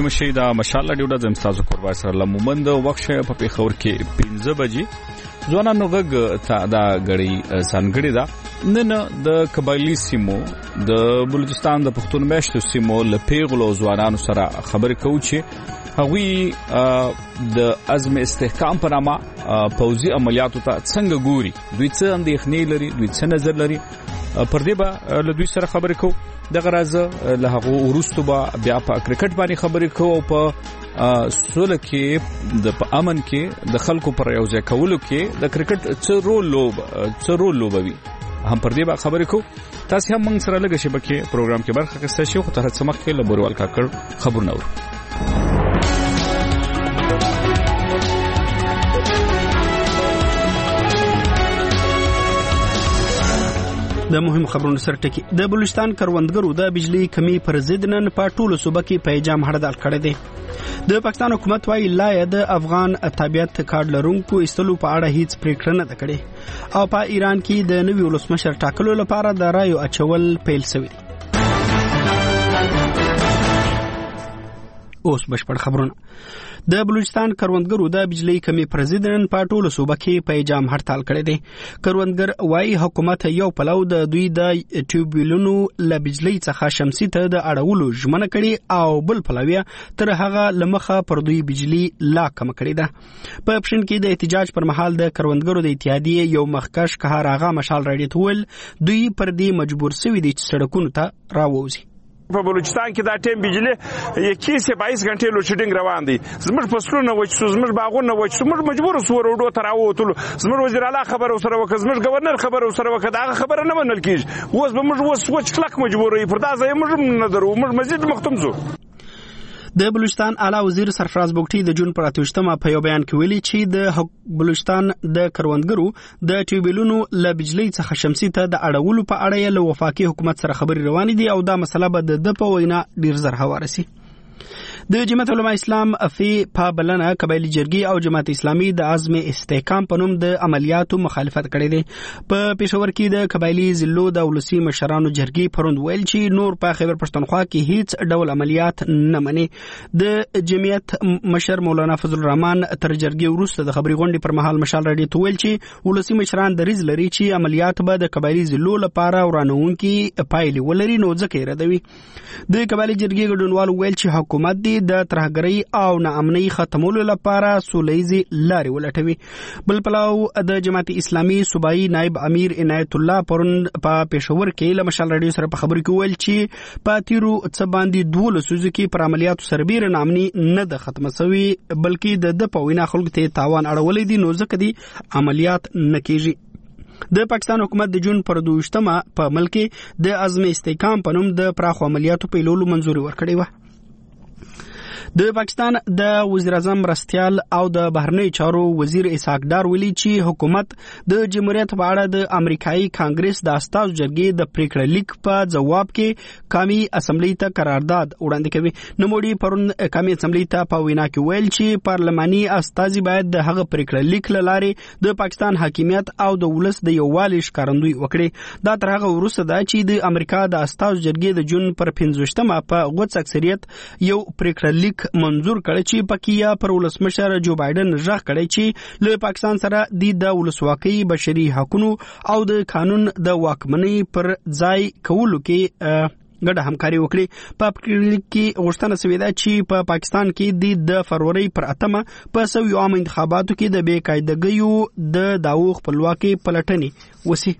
مشي دا مشال ډیوډا زم تاسو قربا سره لمومند وخت په پیښور کې 15 بجې ځوانانو غږ دا غړي سانګړي دا نن د قبایلی سیمو د بلوچستان د پښتون میشتو سیمو له پیغلو ځوانانو سره خبرې کوو چې هغوی د عزم استحکام پر نامه پوځي عملیاتو ته څنګه ګوري، دوی څه اندېښنې لري، دوی څه نظر لري، پر دې به له دوی سره خبرې کوو. دغه راز له هغه وروسته به بیا په کرکټ باندې خبرې کوو او په سوله کې د امن کې د خلکو پر یو ځای کولو کې د کرکټ څه رول لوبوي هم پر دې به خبرې کوو. تاسو هم موږ سره لږه شبکې پروګرام کې برخه اخیستی شئ، خو تر هڅه مخکې له بوروال کاکړ خبرونه اورو. د مهم خبرونو سره ټکی د بلوچستان کروندګرو د بجلی کمی پر ضد نن په ټولو صوبه کې پیجام هړدال کړی دی. د پاکستان حکومت وايي لا د افغان تابعیت کارت لرونکو استلو په اړه هیڅ پریکړه نه کړې او په ایران کې د نوي ولسمشر ټاکلو لپاره د رایو اچول پیل شوی. اوس بشپړ خبرونه. د بلوچستان کروندګرو د بجلی کمی پر ضد نن په ټولو صوبه کې پیجام هړتال کړی دی. کروندګر وايي حکومت یو پلو د دوی د ټیوبویلونو له بجلی څخه شمسي ته د اړولو ژمنه کړي او بل پلویه تر هغه لمخه پر دوی بجلی لا کم کړی ده. په پښین کې د احتجاج پر مهال د کروندګرو د اتحادیې یو مخکش قهر آغا مشال راډیو تول دوی پر دې مجبور شوي دي چې سړکونو ته راووځي. په بلوچستان کې دا ټیم بجلی 21 غنټې لوډ شیډینګ روان دي. زموږ فصلونه وچ شو، زموږ باغونه وچ شو، موږ مجبور سو وروډو تر راووتلو. زموږ وزیر اعلی خبر سره وکړ، زموږ گورنر خبر سره وکړ، دا خبره نه منل کیږي. اوس به موږ وچ کلک مجبور یو پر دا ځای موږ نه درو، موږ مزید مختم زو. د بلوچستان اعلی وزیر سرفراز بوګټي د جون پر 28مه په یو بیان کې ویلي چې د بلوچستان د کروندګرو د ټیوبویلونو له بجلی څخه شمسي ته د اړولو په اړه له وفاقي حکومت سره خبرې روانې دي او دا مسله به د په وینا ډیر زر هوارسي. د جماعت علماء اسلام فی پابلنه قبایلی جرګي او جماعت اسلامي د عزم استحکام په نوم د عملیاتو مخالفت کړی دی. په پېښور کې د قبایلی ضلعو د ولسی مشرانو جرګي پروند ویل چې نور په خیبر پښتونخوا کې هیڅ ډول عملیات نه مني. د جمعیت مشر مولانا فضل الرحمن تر جرګي وروسته د خبري غونډې پر مهال مشال راډیو ته ویل چې ولسی مشران دریځ لري چې عملیات به د قبایلی ضلعو لپاره ورانونکي پایلې ولري نو ځکه یې ردوي. د قبایلی جرګي ګډونوال ویل چې حکومت د ترهګرۍ او ناامنۍ ختمولو لپاره سولهیزي لارې ولټوي. بل پلو د جماعت اسلامي صوبایي نائب امیر عنایت الله پرون په پېښور کې له مشال راډیو سره په خبرو کې ویل چې په تیرو څه باندې 12 سوزو کې پر عملیاتو سربېره ناامني نه د ختمه شوی بلکې د په وینا خلکو ته تاوان اړولې دي نو ځکه دي عملیات نه کیږي. د پاکستان حکومت د جون پر 28مه په ملک د عزم استحکام په نوم د پراخو عملیاتو پیلولو منځوري ورکړې و. د پاکستان د وزیر اعظم مرستیال او د بهرنی چارو وزیر اسحاق ډار ویلي چې حکومت د جمهوریت په اړه د امریکایي کانګرس د استازو جرګې د پریکړه لیک په جواب کې قومي اسمبلی ته قرارداد وړاندې کوي. نوموړي پرون قومي اسمبلی ته په وینا کې ویل چې پارلماني استازي باید د هغه پریکړه لیک له لارې د پاکستان حاکمیت او د ولس د یووالي ښکارندوی وکړي. دا تر هغه وروسته ده چې د امریکا د استازو جرګې د جون پر 15مه په غوڅ اکثریت یو پریکړه لیک منظور کړی چې پکې پر ولسمشر جو بایدن ژغ کړی چې له پاکستان سره د ولسواکۍ بشري حقوقو او د قانون د واکمنۍ پر ځای کولو کې ګډه همکاري وکړي. په پریکړه کې غوښتنه شوې ده چې په پاکستان کې د فروری پر 8مه په سوي عام انتخاباتو کې د بې قاعدګیو د داوو خپلواکي پلټنې وسی.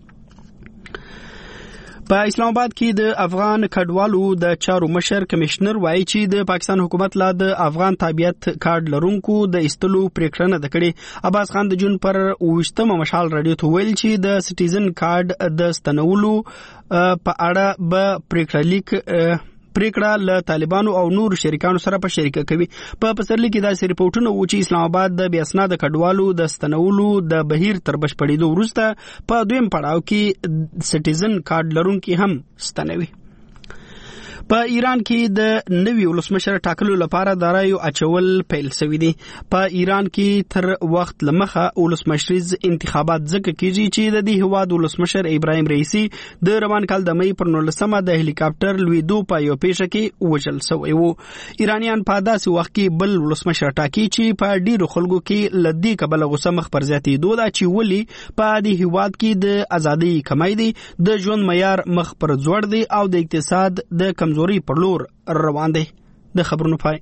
په اسلام آباد کې د افغان کډوالو د چارو مشر کمشنر وایي چې د پاکستان حکومت لا د افغان تابعیت کارت لرونکو د استلو پریکړه نه کړې. عباس خان د جون پر 28مه مشال راډیو ته ویل چې د سټیزن کارت د ستنولو په اړه به پریکړه له طالبانو او نور شریکانو سره په شریکه کوي. په پسرلي کې داسې ریپورتونه و چې اسلام آباد د بې اسناده کډوالو د ستنولو د بهیر تر بشپړېدو وروسته په دویم پړاو کې سټیزن کارت لرونکي هم ستنوي. په ایران کې د نوي ولسمشر ټاکلو لپاره د رایو اچول پیل شوی دی. په ایران کې تر وخت لمخه ولسمشریز انتخابات ځکه کیږي چې د دې هواد ولسمشر ابراهیم رئیسی د روان کال د مې پر 19 د هلیکاپټر لویدو په یو پیښه کې وژل شوی و. ایرانیان په داسې وخت کې بل ولسمشر ټاکي چې په ډیرو خلکو کې لدی کبل غوسه مخ پر زیاتېدو دا چې ولی په دې هواد کې د ازادي کمای دی، د ژوند معیار مخ پر ځوړ دی او د اقتصاد د کمزوري پر لور روان دی. د خبرونو پای.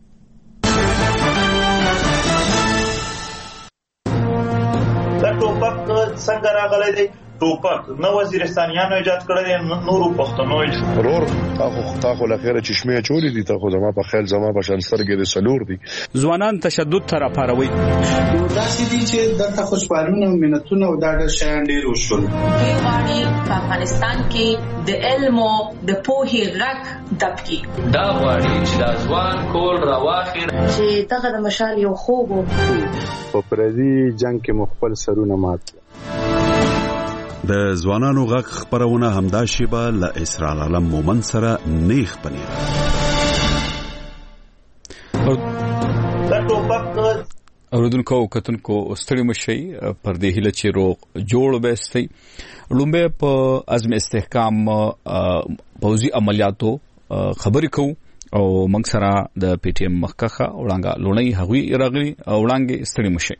دا ټوپک څنګه راغلی دی؟ ټوپک نو وزیرستانیانو ایجاد کړی دی، نورو پښتنو ورور تاخو لخيره چشمه چولې دي، تاخو زما په خیال زما په شان سترګې د سلور دي. ځوانان تشدد تر اپاروي دا سدي چې د خوشحالونه ملتونه او دا د شان ډیر وشول. دیوانی په افغانستان کې د علم او د پوهې غږ دبکی دا وړي چې د ځوان کول راواخیر چې دغه د مشال یو خوب په پردي جنگ کې مخبل سرونه مات. د ځوانانو غږ خبرونه همدا شیبه له اسرار عالم مومن سره نیخ پنیر. اوردونکو کتونکو ستړي مشي پر دې هله چې روغ جوړ وبستي لومبه په عزم استحکام پوزي عملیاتو خبرې کو او موږ سره د پی ټی ایم مخکخه وړاندې لونی هغوی راغلي وړاندې ستړي مشي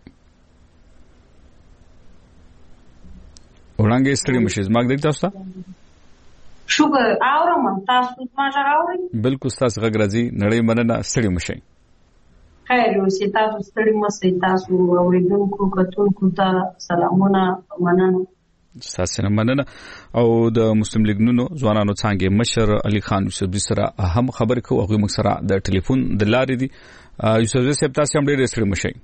وړاندې ستړي مشي زماګ دې تاسو ته شکر اورم تاسو ما راوړی بالکل تاسو غږ راځي نړۍ مننه ستړي مشي خیر اوسې تاسو ستړي مشي تاسو اوریدونکو کتونکو ته سلامونه مننه تاسو مننه او د مسلم لیگ نونو ځوانانو څنګه مشر علي خان یوسفزي سره اهم خبر کو هغه موږ سره د ټلیفون د لارې دي. یوسفزي صاحب تاسو هم ډېر ستړي مشي.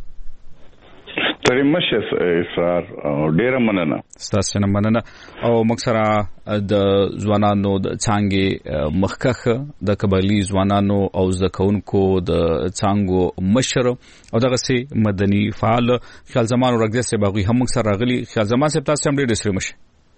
ستړي مشه اسرار ډېر مننه تاسو نه مننه او موږ سره د ځوانانو د څنګه مخکخه د قبایلی ځوانانو او زکونکو د څنګه مشر او دغه سي مدني فعال خیال زمان ورګه سي باغی هم موږ سره راغلي. خیال زمان صاحب تاسو هم ډېر ستړي مشي.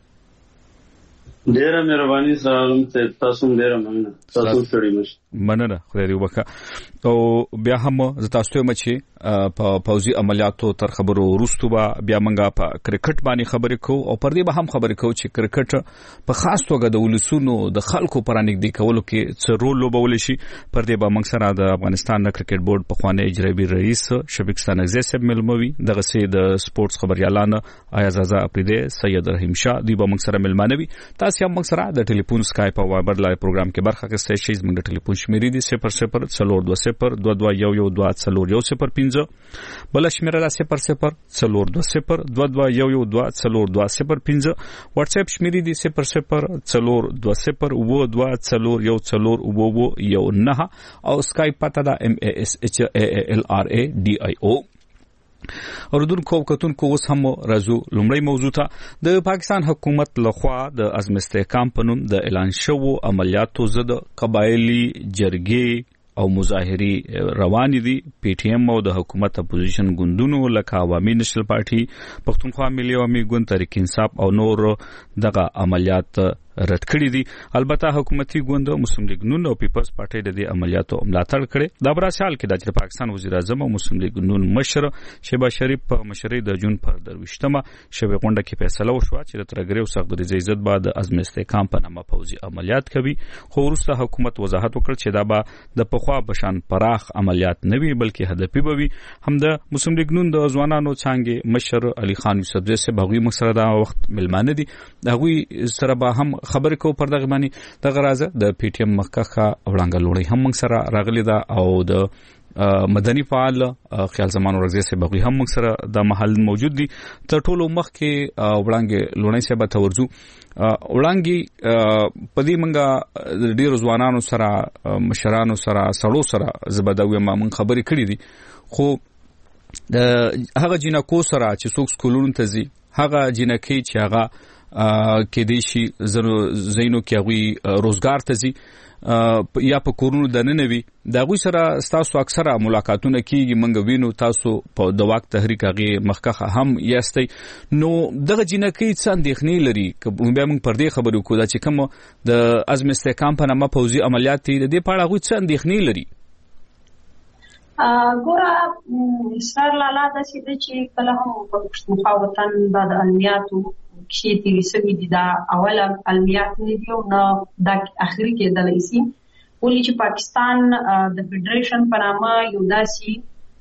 ډیره مهرباني سره تاسو ډیره مننه تاسو ستړي مشي. مننه خدای دې وبخښه. او بیا هم ز تاسو ته مچي په پوزي عملیاتو تر خبرو وروسته بیا منګه په کرکټ باندې خبرې کو او پر دې به هم خبرې کو چې کرکټ په خاص توګه د ولسونو د خلکو پرانګ دی کولو کې څه رول لوبول شي. پر دې به موږ سره د افغانستان کرکټ بورډ په خوانې اجرایي رئیس شفیق ستانکزی صاحب ملموي دغه سي د سپورتس خبريالان آیاز رضا اپریده سید رحیم شاه دی به موږ سره ملمانوي. تاسو هم موږ سره د ټلیفون سکایپ او وایبر لای پروګرام کې برخه اخیستئ شئ. زموږ د ټلیفون شمیرې دي 002022111005 بل شمیره ده 002022111005 واتس اپ شمیرې دي 002022111009 او سکایپ پته ده MASHALRADIO. اوردونکو کتونکو اوس هم راځو لومړی موضوع ته. د پاکستان حکومت لخوا د عزم استحکام په نوم د اعلان شوو عملیاتو ضد قبایلی جرګې او مظاهري روان دي. پی ټی ایم او د حکومت اپوزیشن ګوندونو لکه عوامي نېشنل پارټي، پښتونخوا ملي عوامي ګوند، تحریک انصاف او نور دغه عملیات رد کړی دي. البته حکومتي ګوند مسلم لیگ نون او پیپلز پارټي د دې عملیاتو ملاتړ کړي. دا براسال کې د پاکستان وزیر اعظم او مسلم لیگ نون مشر شهباز شریف په مشرۍ د جون پر 22مه شبې غونډه کې فیصله وشوه چې د ترګری او سخت دریځ عزت بعد عزم استحکام په نامه پوځي عملیات کوي. خو وروسته حکومت وضاحت وکړ چې دا به د پخوا بشان پراخ عملیات نه وي بلکې هدفي به وي. هم د مسلم لیگ نون د ځوانانو څنګه مشر علي خان یوسفزي صاحب هغوی مسره دا وخت ملمانه دي. هغوی سره به هم خبرې کو پر دغه باندې دغه رازه د پی ټی ایم مخکخه وړاندې لوړی هم موږ سره راغلی دا او د مدني فعال خیال زمان ورغزي سه بغوی هم موږ سره د محل موجود دي. تر ټولو مخکې وړاندې لوړی سه به تورځو وړاندې پدې منګه ډیر ځوانانو سره مشرانو سره سړو سره زبدوي ما من خبرې کړې دي. خو هغه جنکو سره چې څوک سکولونو ته ځي هغه جنکی چې هغه کې دي شي زینو کې هغه روزګار ته زی یا په کورونو د ننوي دا غوي سره تاسو اکثره ملاقاتونه کیږي منګ وینو تاسو په د وخت تحریک هغه مخکخه هم یاستئ نو دغه جنکی څه اندېښنې لري بیا موږ پر دې خبرو کوو چې کوم د عزم استحکام په نامه پوځي عملیات دي د دې په اړه غوي څه اندېښنې لري ګوره اسرار لاله د سیده چې کله هم په پښتونخوا وطن د علمیاتو کې تیری سوي دي دا اول علمیات نه دی او نه د اخري کې د لېسي ولې چې پاکستان د فدریشن په نامه یو داسي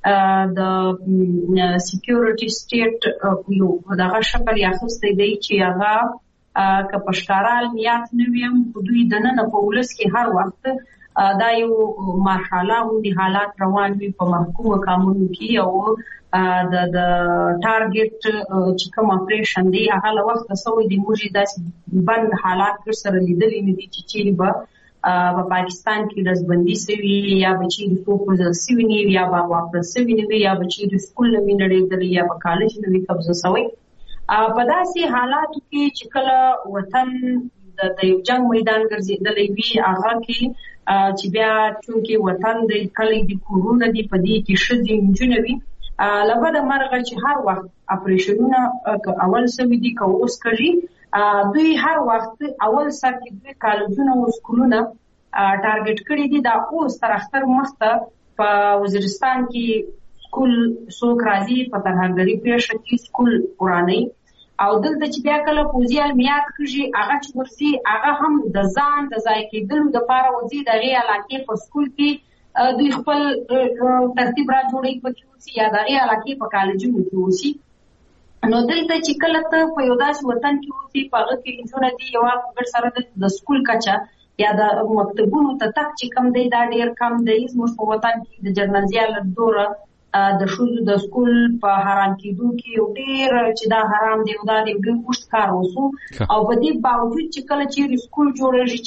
د سکیورټي سټیټ یو دغه شکل یاخسته دی چې هغه که پښکارا علمیات نه ویم دوی د نن په ولس کې هر وخت دا یو مارحاله د حالات روان وي په محکومه قانون کې او د ټارګټ چې کوم اپریشن دی هغه له وخت سوي د موجي داسې بند حالات سره لیدلې نه دي چې چیرې به په پاکستان کې رزبندي سوي یا به چیرې پروپوزل سوي نه یا به واپس سوي نه یا به چیرې سکول نه وینړې یا به کالج نه وي قبضه سوي په داسې حالاتو کې چې کله وطن د یو جنگ میدان ګرځېدلې وي هغه کې چې بیا چونکې وطن د کلی د کورونه دی په دې کې شدي نجونوي لبد مرغه چې هر وخت اپریشنونه اول سوي دي که اوس کوي دوی هر وخت اول سر کې دوی کالجونه او سکولونه ټارګټ کړي دي دا اوس تر اختر مخته په وزیرستان کې سکول څوک راځي په ترهګری پیښه کې سکول پرانی او دلته چې بیا کله پوزي علمیات کړي هغه چې ورسي هغه هم د ځان د ځای کېدلو د لپاره وځي د غي علاقې په سکول کې دوی خپل ترتیب را جوړي پکې یا د غي علاقې په کالجونو کې وسی نو دلته چې کله ته په یو داسې وطن کې وسی په هغه کې انجونه دي یو وخت سره د سکول کچا یا د مکتبونو ته تک چې کم دی دا ډیر کم دی زموږ په وطن کې د جرنالزیال دوره د شوزو د سکول په حرام کېدو کې یو ډیر چې دا حرام دی او دا ډیر وښت کار وسو او په دې باوجود چې کله چې سکول جوړېږي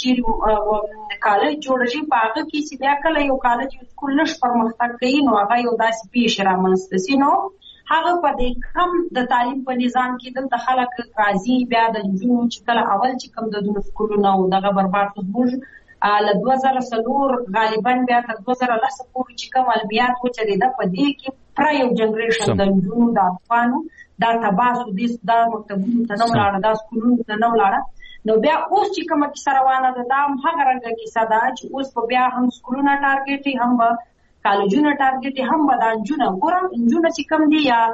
چې کالج جوړېږي په هغه کې چې بیا کله یو کالج سکول نش پرمختګ کوي نو هغه یو داسې پیښه رامنځته سي نو هغه په دې کم د تعلیم په نظام کې دلته خلک راځي بیا د نجونو چې کله اول چې کم د دونو سکولونو او دغه برباد زموږ له 2004 غالبا بیا تر 2010 پورې چې کوم علمیات و چې د په دې کې پر یو جنریشن د نجونو د افغانو دا تباسو د مکتبونو ته نو لاړه د سکولونو ته نو لاړه نو بیا اوس چې کومه کیسه روانه ده دا هم هغه رنګه کیسه ده چې اوس په بیا هم سکولونه ټارګټي هم کالجونه ټارګټي هم بدانجونه ګورم انجونه چې کم دي یا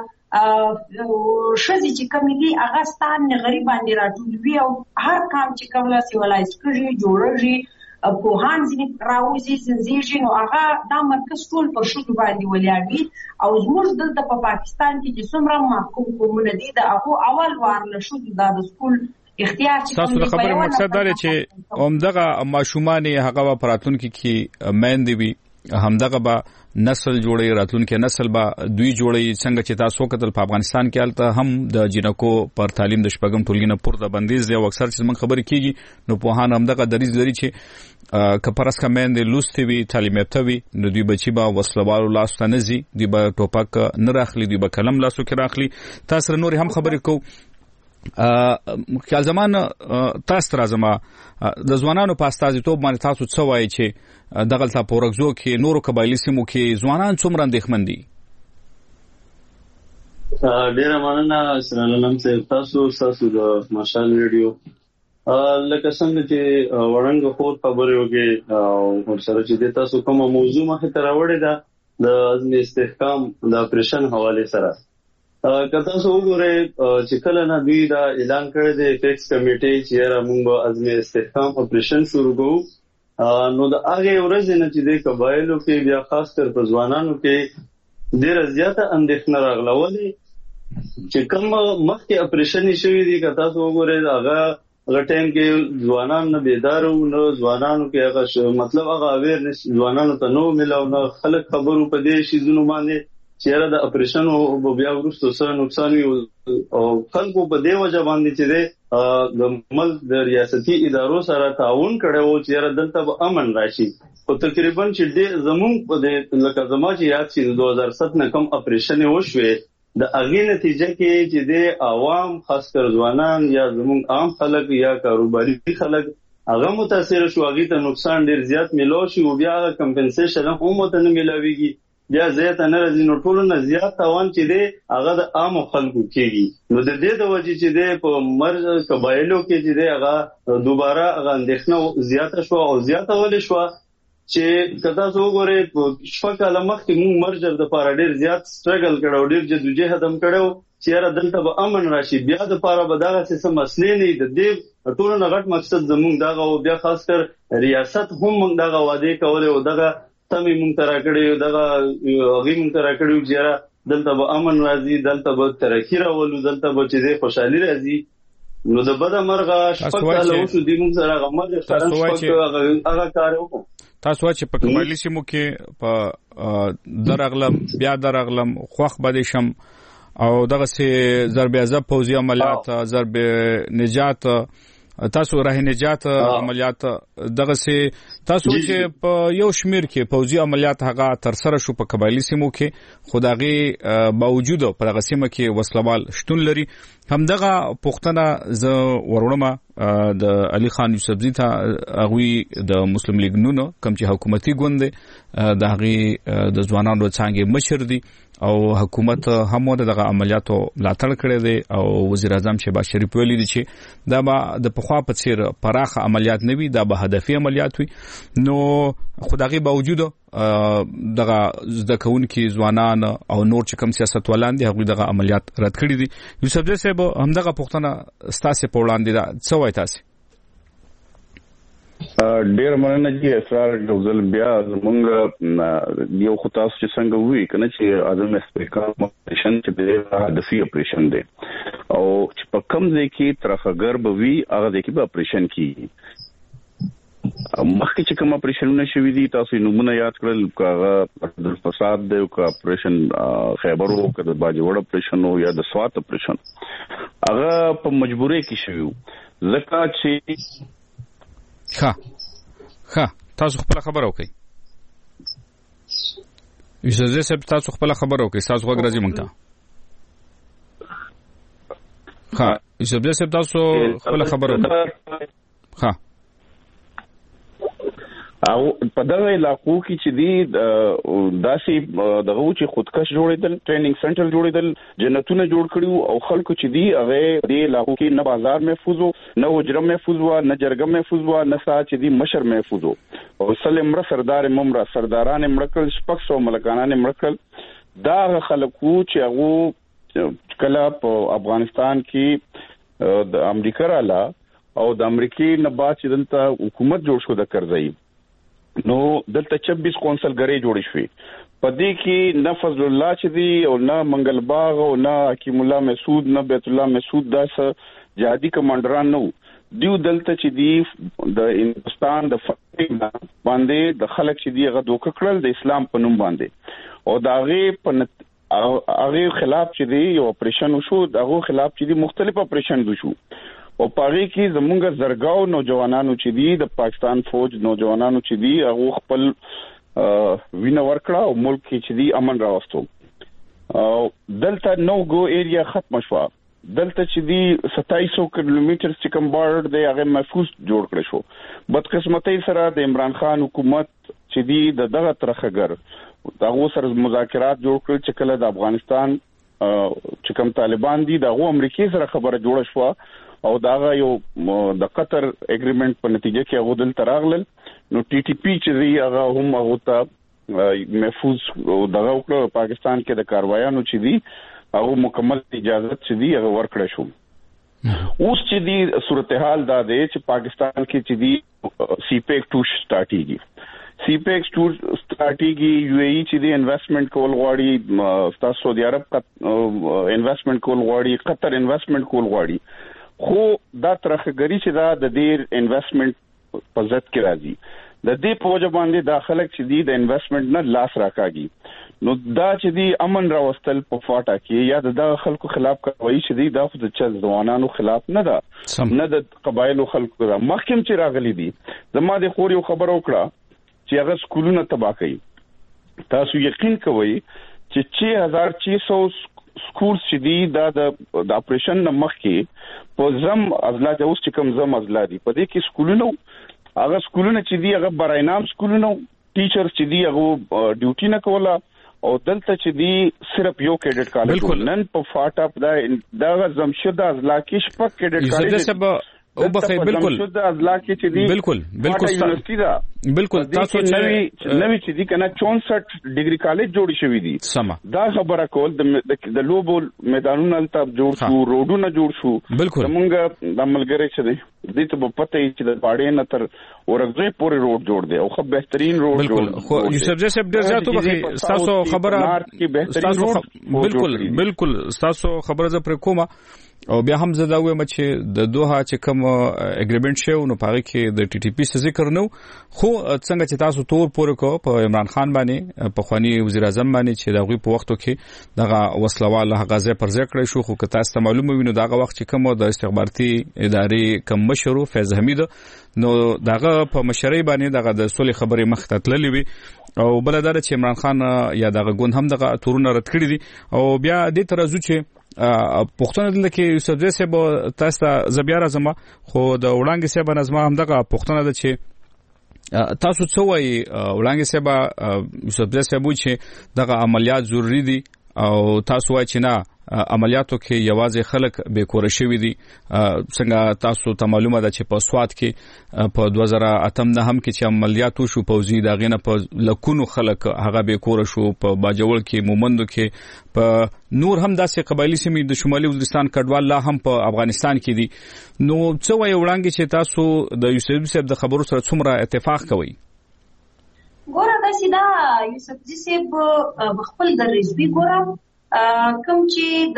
شزي چې کم دي هغه ستان غریب باندې راټول وي او هر کام چې کومه سیولایز کړي جوړږي په هان ځینې راوځي زنځيږي نو هغه دا مرکز ټول په شګو باندې ولاړوي او زموږ دلته په پاکستان کې چې څومره محکوم قومونه دي دا هغه اول وار له شګو د سکول اختیار چې تاسو د خبرې مقصد دا دی چې همدغه ماشومان هغه پراتونکو کې مېندې وي همدغه به نسل جوړي راتلونکي نسل به دوی جوړي څنګه چې تاسو کتل په افغانستان کې الته هم د جنکو پر تعلیم د شپږم ټولګي نه پورته بندیز دی او اکثر چې موږ خبرې کیږي نو په هان همدغه دریز لري چې کپرس کمند لوستي وي تعلیم یافته وي نو دوی بچي به وسلوالو لاس ته نزي دوی به ټوپک نه راخلي دوی به قلم لاسو کې راخلي تاسو نور هم خبرې کو خیال زمان تاسو راځم د ځوانانو په استازیتوب باندې تاسو څه وایي چې دغلته پورګزو کې نورو قبایلی سیمو کې ځوانان څومره اندېښمن دي ډیره مننه سلام تاسو د ماشال ریډیو لکه څنګه چې وړاندې خور خبرې وکړي او سره چې تاسو کومه موضوع مخه ته راوړې ده د عزم استحکام د اپریشن حواله سره کله څو وګورئ چې کله نه دوی دا اعلان کړی دی فیکس کمیټي چې موږ عزم استحکام اپریشن شروع کوو نو د هغه ورځې نه چې د قبایلو کې بیا خاص کر په ځوانانو کې ډېر زیاته اندېښنه راغله ولې چې کوم مخکې اپریشن شوی دی کله څو وګورئ هغه ټایم کې ځوانان نه بیدار وو نو ځوانانو کې هغه مطلب هغه اویرنس ځوانانو ته نو ملاو نه خلک خبرو په دې شي زونو باندې چیرې د اپریشن او بیا ورستو سره نقصان وي او خلکو په دې وجه باندې چې د ملک د ریاستي ادارو سره تعاون کړو چې دلته به امن راشي او تقریبا چې د زمون په دې لکه زما چې یاد شي 2007 نه کوم اپریشن وشوي د هغې نتیجه کې چې د عوام خاص کر ځوانان یا زموږ عام خلک یا کاروباري خلک هغه متاثر شو، هغې ته نقصان ډیر زیات ملو شي او بیا هغه کمپنسیشن هم ورته نه ملاویږي، بیا زیات نه راځي. نو ټولو نه زیات تاوان چې دی هغه د عام خلکو کېږي. نو د دې د وجې چې دی په مرز قبایلو کې چې دی هغه دوباره هغه اندېښنه زیاته شوه او زیاته ولې شوه چې که تاسو وګورئ په 6 کاله مخکې موږ مرجر دپاره ډېر زیات سټرګل کړی او ډېر جدوجهد هم کړی و چې یاره دلته به امن راشي، بیا دپاره به دغسې څه مسلې نه وي. د دې ټولو نه غټ مقصد زموږ دغه و. بیا خاص کر ریاست هم موږ دغه وعدې کولې او دغه تمې موږ ته راکړې، دغه هغې موږ ته راکړي چې یاره دلته به امن راځي، دلته به ترقي راولو، دلته به چې دی خوشحالي راځي. نو د بده مرغه 6 کاله وشو دوی موږ سره هغه مرګ هغه کار وکړو. تاسو چې په قبایلي سیمو کې په درغلم بیا درغلم خوخ بده شم او دغه سي ضرب عذاب پوځي عملیات ضرب نجات تاسو راه نجات عملیات دغه سي تاسو چې په یو شمیر کې پوځي عملیات هغه تر سره شو په قبایلي سیمو کې، خدایي باوجود پر هغه سیمه کې وسلوال شتون لري. همدغه پښتنه ز ورونمه د علي خان یوسفزي ته غوي د مسلم لیگ نونو کوم چې حکومتي ګوند د هغه د ځوانانو څنګه مشر دي او حکومت هم دغه عملیاتو ملاتړ کړی دی او وزیر اعظم شهباز شریف ویلي دي چې دا به د پخوا په څیر پراخه عملیات نه وي، دا به هدفي عملیات وي. نو خدایي باوجود دغه زده کوونکي ځوانان او نور چې کوم سیاستوالان دي هغه دغه عملیات رد کړی دي. یوسفزي صاحب همدغه پښتنه ستاسو په وړاندې دا څه وایي تاسو؟ ډیر مننه چې اسرار ډوزل بیا زمونږ یو خاص چې څنګه وی کنه چې اعظم اسپیکر اپریشن چې د هدفي اپریشن دی او چې په کوم ځای کې ترخګر به وی هغه ځای کې به اپریشن کیږي. مخکې چې کوم اپریشنونه شوي دي تاسو نمونه یاد کړل، کاغه د فساد دی او کا اپریشن خیبر او کا د باجوړ اپریشن او یا د سوات اپریشن هغه په مجبورۍ کې شوی ځکه چې ښه تاسو خپل خبر وکړئ. یوسفزي صاحب تاسو خپل خبر وکړئ، تاسو غوږ راځي مونږ ته. ښه یوسفزي صاحب تاسو خپل خبر وکړئ. ښه او په دغه علاقو کې چې دی داسې دغه چې خودکش جوړېدل، ټریننګ سنټر جوړېدل، جنتونه جوړ کړیو او خلکو چې دی هغه دې علاقو کې نه بازار محفوظ وو، نه حجره محفوظ وو، نه جرګه محفوظ وو، نه سا چې دی مشر محفوظ وو او سلم مر سردار ممره سرداران مړکل شپږ سو ملکانان مړکل. دا خلکو چې هغه کله په افغانستان کې د امریکا رااله او د امریکای نه بعد چې دلته حکومت جوړ شو د کرزئی نو دلته 26 کونسلګری جوړې شوې. په دې کې نه فضل الله چې دی او نه منګل باغ او نه حکیم الله مسعود نه بیت الله مسعود داس جهادي کمانډران نو دیو دلته چې دی د هندستان د باندې د خلک چې دی هغه دوک کړل د اسلام په نوم باندې او داغه په هغه خلاف چې دی یو اپریشن وشو، دغه خلاف چې دی مختلف اپریشن وشو او پاره کې زمونږ زرګاو نوجوانانو چې دی د پاکستان فوج نوجوانانو چې دی هغه خپل وینه ورکړه او ملک کې چې دی امن راوستو. دلته نو ګو ایریا ختم شو، دلته چې دی 2700 کیلومتر چې کوم بارډر دی هغه محفوظ جوړ کړی شو. بدقسمتۍ سره د عمران خان حکومت چې دی دغه ترخګر دغه سره مذاکرات جوړ کړل چې کله د افغانستان چې کوم طالبان دي دغه امریکای سره خبره جوړه شو او داغه یو د قطر اګریمنت په نتیجه کې هغه دل تراغلل. نو ټي ټي پی چې دی هغه هم هغه ته محفوظ دغه وکړه. پاکستان کې د کاروایانو چې دی هغه مکمل اجازه چې دی هغه ورکړه شو. اوس چې دی صورتحال دا دی چې پاکستان کې چې دی سی پیک 2 سٹارټیږي. سی پیک 2 سٹارټیږي، یو ای چې دی انویسټمنٹ کول غواړي، تاسو سعودي عرب انویسټمنٹ کول غواړي، قطر انویسټمنٹ کول غواړي. خو دا ترخګری چې دا د دې انویسټمنٹ په ضد کې راځي، د دې په وجه باندې داخله چې دی د انویسټمنٹ نه لاس راکاږي. نو دا چې دی امن راوستل په فاټا کې یا د خلکو خلاف کوي چې دی دا د چل ځوانانو خلاف نه ده، نه د قبایلو خلکو ده. محکم چې راغلي دي زما د خور یو خبر وکړه چې هغه سکولونه تباہ کړي. تاسو یقین کوئ چې 6600 سکول چې دی دا د اپریشن مخ کې په زم ازلا د اوس چې کوم زم ازلا دي په دې کې سکولونو هغه سکولونه چې دی هغه برای نام سکولونو ټیچر چې دی هغه ډیوټي نه کوله او دلته چې دی صرف یو کیډټ کالج نن په فاټ اپ دا زمشد ازلا کې شپږ کیډټ کالج او بخیر بالکل شد ازلا کې چې دی بالکل یونیورسيټي دا بالکل تاسو نوی چې دی کنه 64 ډیګري کالج جوړ شوی دي سما دا خبره کول د لوبو میدانونو تل جوړ شو روډونه جوړ شو موږ د عملګری چې دی دې ته په پته چې د باډې نه تر ورغځي پورې روډ جوړ دی او خو بهترین روډ بالکل خو یوسف جیسب ډیر زیاتو بخیر تاسو خبره بالکل تاسو خبره ز پر کومه او بیا هم زه دا وایم چې د دوه چې کوم اګریمنت شو نو پاره کې د ټي ټي پی څخه ذکر نو خو څنګه چې تاسو تور پورې کو په عمران خان باندې په خواني وزیر اعظم باندې چې دغه په وختو کې دغه وسلواله غزه پر ځای کړی شو خو که تاسو معلومه وینو دغه وخت چې کوم د استخباراتي ادارې کم مشرو فیض حمید نو دغه په مشرۍ باندې دغه د صلح خبرې مخ ته تللې وي او بلدار چې عمران خان یا دغه ګوند هم دغه تورونه رد کړی دي او بیا د ترازو چې پښتون دلته کې یوسف زی صاحب تاسو ته زبیا راځم خو د وړاندې صاحب نظم هم دغه پښتون ده چې تاسو څه وایي وړاندې صاحب یوسف زی صاحب چې دغه عملیات ضروری دي او تاسو وایي چې نه عملیاتو کې یوازې خلک به کور شوی دي څنګه تاسو ته معلومه ده چې په سواد کې په 2008 نه هم کې چې عملیاتو شو پوزي دا غینه په لکونو خلک هغه به کور شو په باجوړ کې مومندو کې په نور هم داسې قبایلی سیمې د شمالي وزیرستان کډوال لا هم په افغانستان کې دي نو څه وایي وړاندې چې تاسو د یوسف صاحب د خبرو سره څومره اتفاق کوئ ګوره دا سیدا یوسف صاحب خپل د رزبي ګوره کوم چې د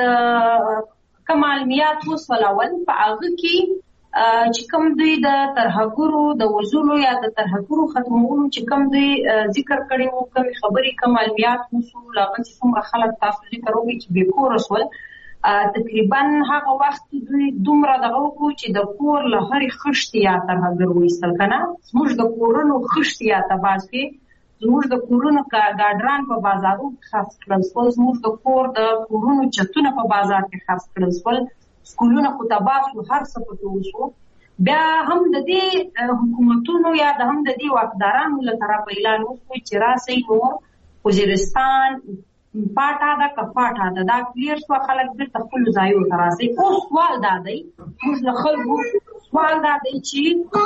کمالمیات وسولول په هغه کې چې کوم دوی د ترهګرو د وزولو یا د ترهګرو ختمولو چې کوم دوی ذکر کړي وو کوم خبري کمالمیات وسول هغه چې څومره خلک تاسو ذکر وکړي چې به کور رسول تقریبا هغه وخت دوی دومره دغه وکړو چې د کور له هرې خښتې یا ترهګر وایستل کنه زموږ د کورونو خښتې یا تباسي زموږ د کورونو ګاډران په بازارو کې خاص کړل شول زموږ د کور د کورونو چتونه په بازار کې خاص کړل شول سکولونه خو تباه شو هر څه پکې وشو بیا هم د دې حکومتونو یا د هم د دې واکدارانو له طرفه اعلان وشو چې راسي نور وزیرستان پاټا دا کفاټا دا کلیر شو خلک د خپل ځایو ته راځي او سوال دا دی موږ له خلکو سوال دا دی چې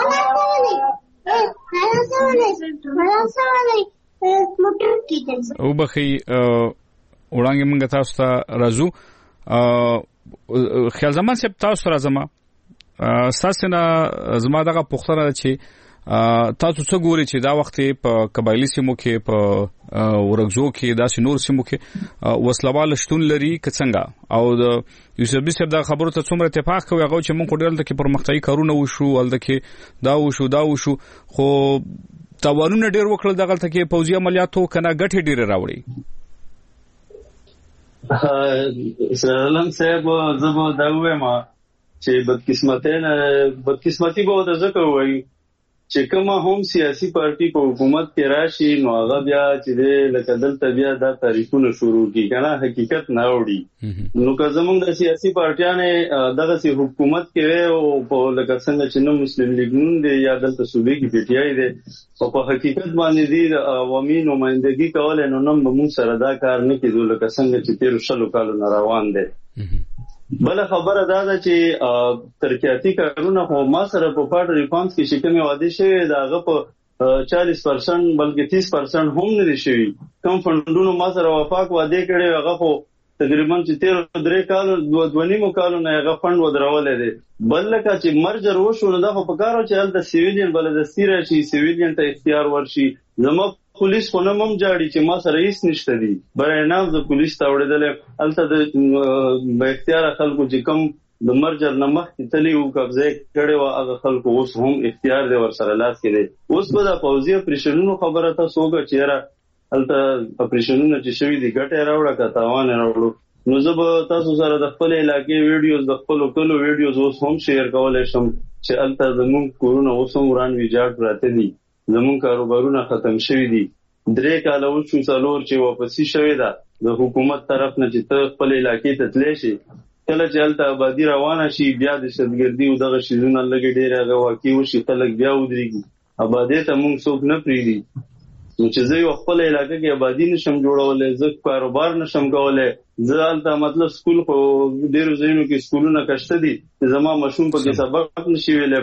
او بخي وړاندې موږ تاسو ته راځو خیال زمان صاحب تاسو راځم ساسنه زما دغه پوښتنه چې تاسو څه ګوري چې دا وخت په قبایلی سیمو کې په ورغزو کې داسې نور سیمو کې وسلوال شتون لري که څنګه او د یوسف صاحب دا خبرو ته څومره اتفاق کوي هغه چې موږ ډېر د کې پرمختیايي کارونه وشو ولته کې دا وشو خو توانونه ډېر وکړل دغه ته کې پوځي عملیاتو کنه ګټه ډېر راوړي اسرائیل صاحب زبو دا وایم چې بدقسمتي به د ذکر وایي چې کومه هم سیاسي پارټي په حکومت کې راشي نو هغه بیا چې لکه دلته بیا دا تاریخونه شروع کی کنه حقیقت نه وړي نو که زمونږ د سیاسي پارټیانه دغه سي حکومت کې او په لکه څنګه چې نو مسلم لیگ نون دی یا دلته صوبې کې پی ټی آی دی او په حقیقت باندې دی عوامي نمائندګي کول نو نن موږ سره دا کار نه کیدو لکه څنګه چې 13 کالو روان دي بل خبره دا ده چې ترقیاتي کارونه خو ما سره په پارټ ریفارمز کې شکمه وعده شوی داغه په 40% بلکې 30% هم نه شوی کوم فندونو ما سره وفاق وعده کړي هغه خو تقریبا چې 13 کالو 2.5 کالو نه هغه فند ودرولې دي بل لکه چې مرجر وشو نو دا په کارو چې د سیویلین بلدستی راشي سیویلین ته اختیار ورشي زمو پولیس خو نه مم جاړي چې ما سره هیڅ نشته دي برای نام د پولیس ته وړدل الته د اختیار خلکو چې کم د مرجر نمخ تلی او قبضه کړي وا هغه خلکو اوس هم اختیار دی ور سره لاس کې دي اوس به د پوځي اپریشنونو خبره ته سوګه چیرې الته اپریشنونه چې شوی دي ګټه راوړه کا تاوان راوړو نو زه به تاسو سره د خپل علاقې ویډیوز د خپل ټولو ویډیوز اوس هم شیر کولای شم چې الته زموږ کورونه اوس هم وران ویجاړ راته دي زمون کاروبارونه ختم شوی دي 3 کال وشو څلور چې واپسی شوی دا د حکومت طرف نه چې ته خپل علاقې ته تللی شي کله چې هلته آبادي روانه شي بیا د دهشتګردي او دغه شیزونه لږ ډېر هغه واقع وشي خلک بیا ودرېږي آبادۍ ته موږ څوک نه پرېږدي نو چې زه یو خپل علاقه کې آبادي نشم جوړولی زه کاروبار نشم کولی زه هلته مطلب سکول خو ډېرو ځایونو کې سکولونه کشته دي چې زما ماشوم پکې سبق نشي ویلی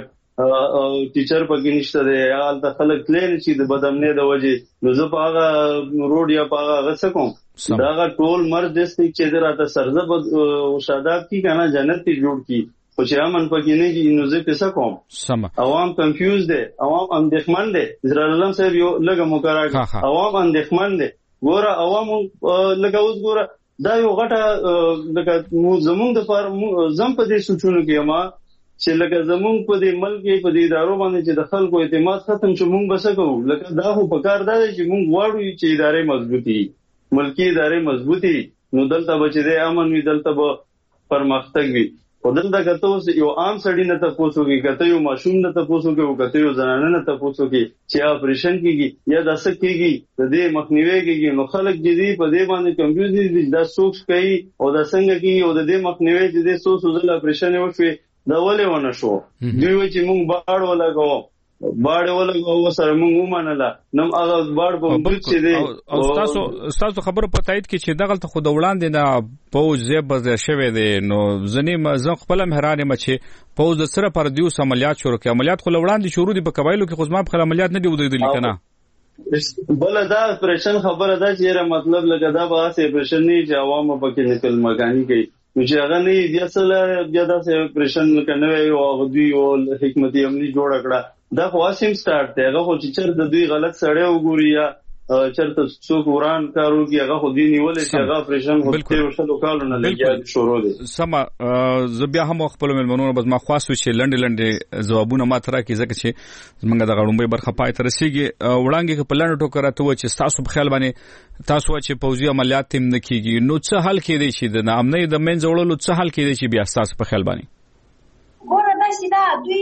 ټیچر پکې نشته دی یا هلته خلک تللی نشي د بدامنۍ د وجې نو زه په هغه روډ یا په هغه څه کوم دا هغه ټول مرض داسې دی چې زه راته سرزه شاداب کي که نه جنت کې جوړ کي خو چې امن پکې نه کېږي نو زه پې څه کوم عوام کنفیوز دی عوام اندېښمن دی اسرار علم صاحب یو لږه مقرره عوام اندېښمن دی ګوره عوام لکه اوس ګوره دا یو غټه لکه زمونږ دپاره زم په دې سوچونو کې یم چې لکه زمونږ په دې ملک په دې ادارو باندې چې د خلکو اعتماد ختم شو مونږ به څه کوو لکه دا خو پکار دا دی چې مونږ غواړو چې ادارې مضبوطي ملکي ادارې مضبوطي نو دلته به چې دی امن وي دلته به پرمختګ وي خو دلته که ته اوس یو عام سړي نه تپوس وکړي که ته یو ماشوم نه تپوس وکړي او که ته یو زنانه نه تپوس وکړي چې اپریشن کېږي یا دا څه کېږي د دې مخنیوی کېږي نو خلک چې دي په دې باندې کنفیوز دي دا څوک کوي او دا څنګه کېږي او د دې مخنیوی چې دې څو ځله اپریشن یې وشوې دا ولې ونه شو دوی وایي چې موږ باړ ولګوو باړ ولګوو سره موږ ومنله نو هغه باړ په ملک چې دی او ستاسو خبرو په تایید کې چې دغلته خو د وړاندې نه پوځ زیب شوی دی نو زه خپل هم حیران یم چې پوځ د سره پر دیوس عملیات شروع کړي عملیات خو وړاندې شروع دي په قبایلو کې خو زما په عملیات نه دی ودرېدلي که نه بله دا اپریشن خبره ده چې یاره مطلب لکه دا به هسې اپریشن نه چې عوامو پکې نقل مکاني کوي نو چې هغه نه بیا سره بیا داسې اپریشن لکه نوی او هغه دوی او حکمت عملي جوړه کړه دا خو اسیم سٹارټ دی هغه خو چې چېرته دوی غلط سړی وګوري یا چېرته څوک وران کار وکړي هغه خو دوی نیولی چې هغه اپریشن خو تېرو شلو کالو نه لګیا شروع دی سمه زه بیا هم خپلو مېلمنو به زما خواست وي چې لنډې لنډې ځوابونه ما ته راکړي ځکه چې زموږ دغه لومړۍ برخه پای ته رسېږي وړاندې که په لنډه ټوکه راته ووایي چې ستاسو په خیال باندې تاسو وایي چې پوځي عملیات هم نه کېږي نو څه حل کېدی شي د ناامنۍ د منځه وړلو څه حل کېدی شي بیا ستاسو په خیال باندې ګوره داسې ده دوی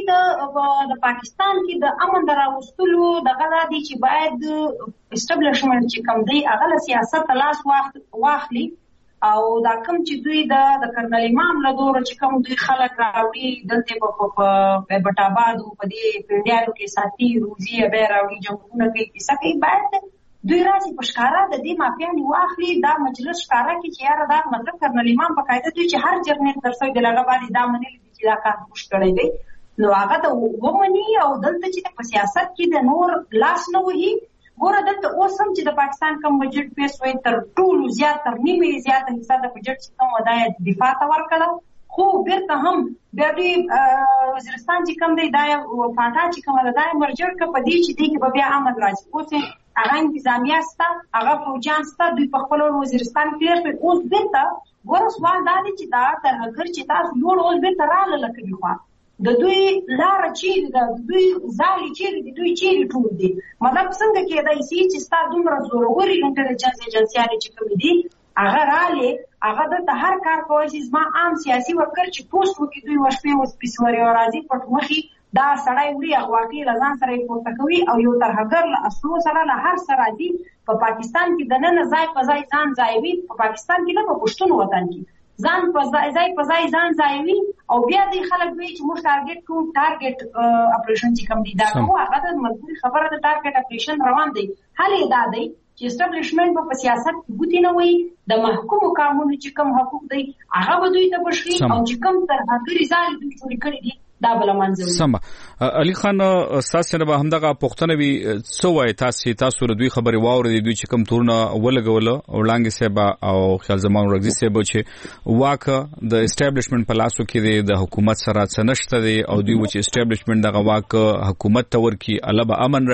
د پاکستان کې د امن د راوستلو دغه دا دی چې باید اسټابلیشمنټ چې کوم دی هغه له سیاست لاس واخلي او دا کوم چې دوی د کرنل امام له دوره چې کوم دوی خلک راوړي دلته په بټاباد او په دې پنډیانو کې ساتي روزي به راوړي جنګونه کوي کیسه کوي باید دوی راځي په ښکارا د دې مافیانې واخلي دا مجلس ښکارا کې چې یاره دا مطلب کرنل امام په قاعده دوی چې هر جرنیل تر څو د لغه باندې دا منلي چې دا کار موږ کړی دی نو هغه ته ومني او دلته چې په سیاست کې د نور لاس نه وهي ګوره دلته اوس هم چې د پاکستان کوم بجټ پیس وایي تر ټولو زیات تر نیمې زیاته حصه د بجټ چې کوم ودا یې دفاع ته ورکړه خو بیرته هم بیا دوی وزیرستان چې کوم دی دا فاټا چې کومه ده دا یې مرجع کړه په دې چې دی کې به بیا امن راځي اوس هغه انتظامیه سته هغه فوجیان سته دوی په خپل وزیرستان کې اوس بیرته ګوره سوال دا دی چې دا تر هغه چې تاسو جوړ اوس بیرته راغله کوي خوا د دوی لاره چیرې ده د دوی ځالې چیرې دي دوی چیرې ټول دي مطلب څنګه کېدای شي چې ستا دومره زورورې انټلیجنس ایجنسیانې چې کومې دي هغه رالې هغه دلته هر کار کوی چې زما عام سیاسي ورکر چې پوسټ وکړي دوی وشپې وسپېسوري او راځي پټ مخې دا سړی وړي اغواټي له ځان سره یې پورته کوي او یو ترهګر له اصلو سره له هر څه راځي په پاکستان کې دننه ځای په ځای ځان ځایوي په پاکستان کې نه په پښتون وطن کې ځان په ځای په ځای ځان ځایوي او بیا دې خلک وایي چې موږ ټارګټ کوو ټارګټ اپریشن چې کوم دی دا کوو هغه د مجبوري خبره د ټارګټ اپریشن روان دی حل یې دا دی چې اسټابلیشمنټ په سیاست کې ګوتې نه وایي د محکومو قانونو چې کوم حقوق دی هغه به دوی ته بشي او چې کوم ترهګري ځالې دوی جوړې کړي دي دا بل منځوي سم علي خان تاسو نه به همدغه پښتنه وي څو وای تاسو دوی خبري واوري دوی چې کوم تورنه ولګول او لانګي سبا او خیال زمان ورغزي سبا چې واکه د اسټابلیشمنت په لاسو کې د حکومت سره څنشته دي او دوی چې اسټابلیشمنت دغه واکه حکومت تور کی البا امن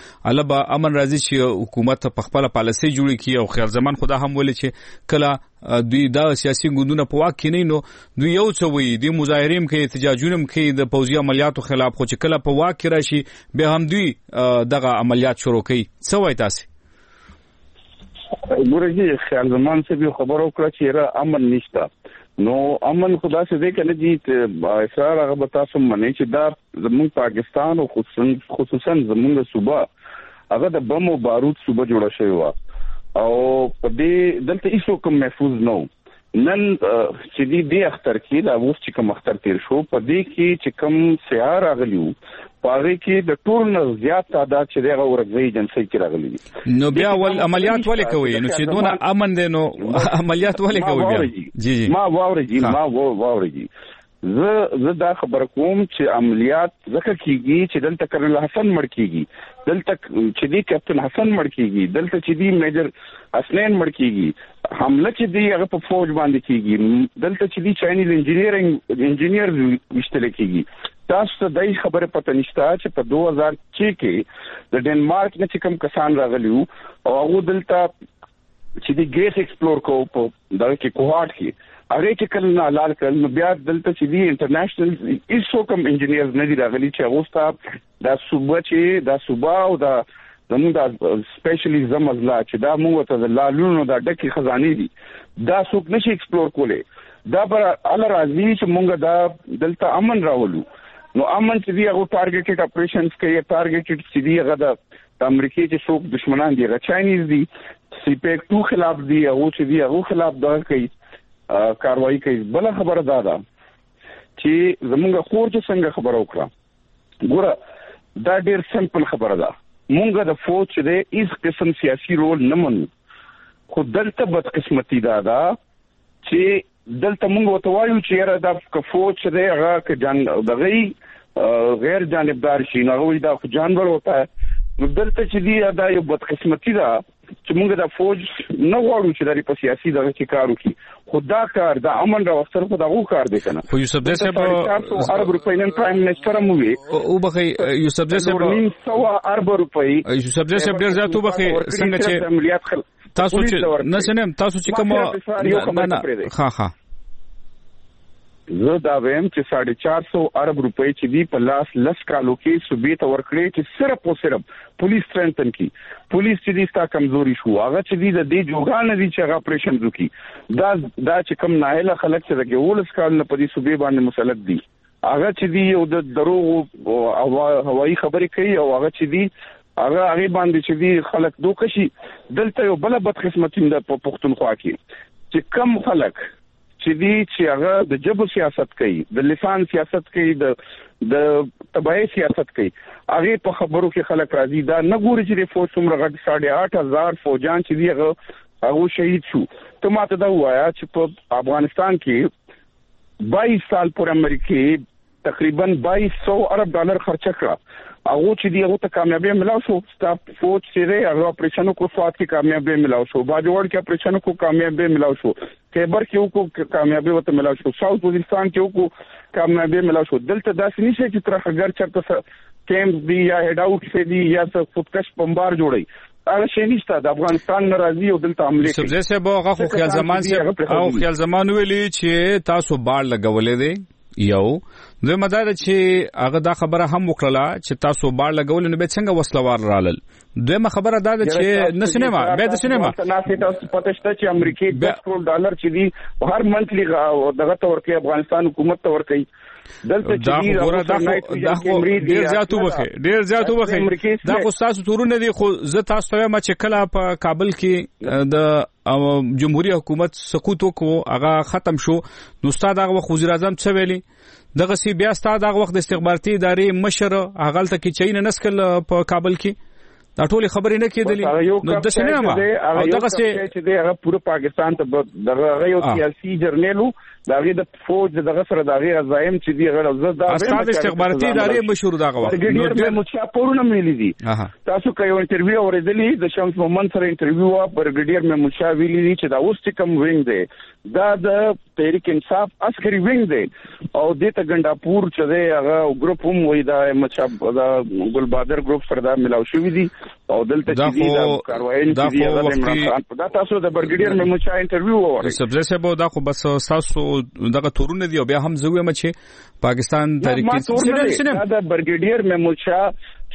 راځي چې حکومت په خپل پالیسي جوړي کی او خیال زمان خدا هم ولې چې کله دوی دا سیاسي ګوندونه په واک کې نه نو دوی یو څه وایي د مظاهریم کې احتجاجونه کې د پوځي عملیاتو خلاف خو چې کله په واک کې راشي به هم دوی دغه عملیات شروع کوي څه وایي تاسو ګورګي خیال زمان څه به خبرو کړ چې را امن نشته نو امن خدا څه دې کنه دي اسرار هغه به تاسو منئ چې دا زموږ پاکستان او خصوصا زموږ صوبه هغه د بم او بارود صوبه جوړه شوی و او په دې دلته هیڅ کوم محفوظ نه نن چې دې اختر کې دا اوس چې کوم اختر تیر شو په دې کې چې کوم سیار راغلیو پاره کې د ټول نه زیات تعداد چې دغه ورغوي جنسي کې راغلي نو بیا ول عملیات ولې کوي نو چې دونه امن دي نو عملیات ولې کوي بیا جی ما واوري زه دا خبر کوم چې عملیات ځکه کیږي چې دلته کرنل حسن مړ کیږي دلته چې دی کپټن حسن مړ کیږي دلته چې دی میجر حسنین مړ کیږي حمله چې دی هغه په فوج باندې کیږي دلته چې دی چاینیز انجینیر وشتل کیږي تاسو ته دای خبره پته نشته چې په 2006 کې د ډنمارک نه چې کوم کسان راغلیو او هغه دلته چې دی ګیس ایکسپلور کو په دغه کې کوهاټ کې هغه چې کله حلال کړل نو بیا دلته چې دی انټرنیشنل ایسو کوم انجینیرز نه دي راغلي چې هغه ستا د صوبه او د زموږ د سپیشلیزم ازلا چې دا موږ ته د لالونو د ډکه خزانه دي دا څوک نشي ایکسپلور کوله دا پر ال راځي چې موږ دا دلته امن راولو نو امن چې دی هغه ټارګټډ اپریشنز کوي ټارګټډ چې دی هغه د امریکای چې څوک دشمنان دي چاینیز دي سیپیک 2 خلاف دي هغه چې دی هغه خلاف دا کوي کاروایی کوي بل خبره ده چې زمونږ خور چې څنګه خبره وکړه ګوره دا ډیر سمپل خبره ده مونږ د فوج چې هیڅ قسم سیاسي رول نه منو خو دلته بدقسمتي ده چې دلته مونږ وتوایو چې را د فوج چې هغه ک جان دغه غیر جانبدار شي نه وي دا جانور وتا نو دلته چې دی دا یو بدقسمتي ده چې مونږ د فوج نه غواړو چې د سیاسي دغه کې کار وکړي خدا کار د امن را وختر په دغه کار دی کنه خو یوسف دې صاحب ارب روپۍ نن پرایم منسٹر مو وی او بخي یوسف دې صاحب 100 ارب روپۍ یوسف دې صاحب ډیر زیاتو بخي څنګه چې تاسو چې نسنم تاسو چې کوم ها زه دا ویم چې 450 ارب روپۍ چې دی په لاس لس کالو کې صوبې ته ورکړي چې صرف او صرف پولیس سترنتن کی پولیس چې دی ستا کمزوري شو هغه چې دی د دې جوګان دي چې هغه اپریشن وکړي دا چې کم ناهله خلک چې دغه ولس کال نه په دې صوبې باندې مسلط دي هغه چې دی یو د دروغ او هوایي خبرې کوي او هغه چې دی هغه باندې چې دی خلک دوکشي دلته یو بل بدقسمتي د پښتونخوا کې چې کم خلک چې دی چې هغه د جبر سیاست کوي د لسان سیاست کوي د تبعی سیاست کوي هغه په خبرو کې خلک راځي دا نه ګوري چې فوج څومره غټ 8,500 فوجان چې دی هغه شهید شو ته ماته دا وایا چې په افغانستان کې 22 سال پر امریکای تقریبا 2200 ارب ډالر خرچ کړه هغه چې دی هغه ته کامیابی ملاو شو سټاپ فوج چې هغه اپریشن کو سواد کې کامیابی ملاو شو باجوړ کې اپریشن کو کامیابی ملاو شو خیبر کې کو کامیابی وته ملاو شو ساوث وزیرستان کې کو کامیابی ملاو شو دلته داسې نشي چې تر هغه چرته کیمپ دی یا هډ اوټ څه دی یا څه خودکش بمبار جوړي هغه شي نشته د افغانستان ناراضي او دلته حمله کوي سبزه سه بو هغه خیال زمان سه او خیال زمان ویلي چې تاسو باړ لګولې دي یو دوی مدار چې هغه دا خبره هم وکړه چې تاسو باړ لګول نو به څنګه وسلوار رالل دوی خبره دا چې نسنما به د سینما تاسو پتهشته چې امریکای $10 کروڑ چې دی هر منثلی دغه تور کې افغانستان حکومت تور کوي دلته چې دا خو ډیر زیاتو بخي دا خو تاسو تورونه دي خو زه تاسو ته ما چې کله په کابل کې د جمهوریت حکومت سقوط وکړو هغه ختم شو نو استاد هغه وزیر اعظم څه ویلي دغه سی بیا استاد هغه وخت د استخباراتي ادارې مشر هغه ته کې چین نسکل په کابل کې دا ټول خبرې نه کېدلې نو د سینما او دغه چې هغه پوره پاکستان ته دغه یو سیاسي جرنیلو دغه د فوج دغه سره دغه ازایم چې دی هغه زړه استاد استخباراتي ادارې مشهور دغه وخت نو مچا پورونه ملي دي تاسو کوي انټرویو اوریدلې د شمس محمد سره انټرویو برګډیر مې مچا ویلي چې دا اوس چې کوم وینګ دی دا د تحریک انصاف عسکري وینګ دی او د ته ګنداپور چې دی هغه ګروپ هم وای دا مچا ګل بادر ګروپ سره دا ملاو شوی دي او دلته چې دی دا کاروایی چې دی هغه عمران خان دا تاسو د برګډیر مې مچا انټرویو وره سبزه سبو دا خو بس تاسو دغه تورونه دی او بیا هم زوی مچ پاکستان تحریک دا برګډیر مې مچا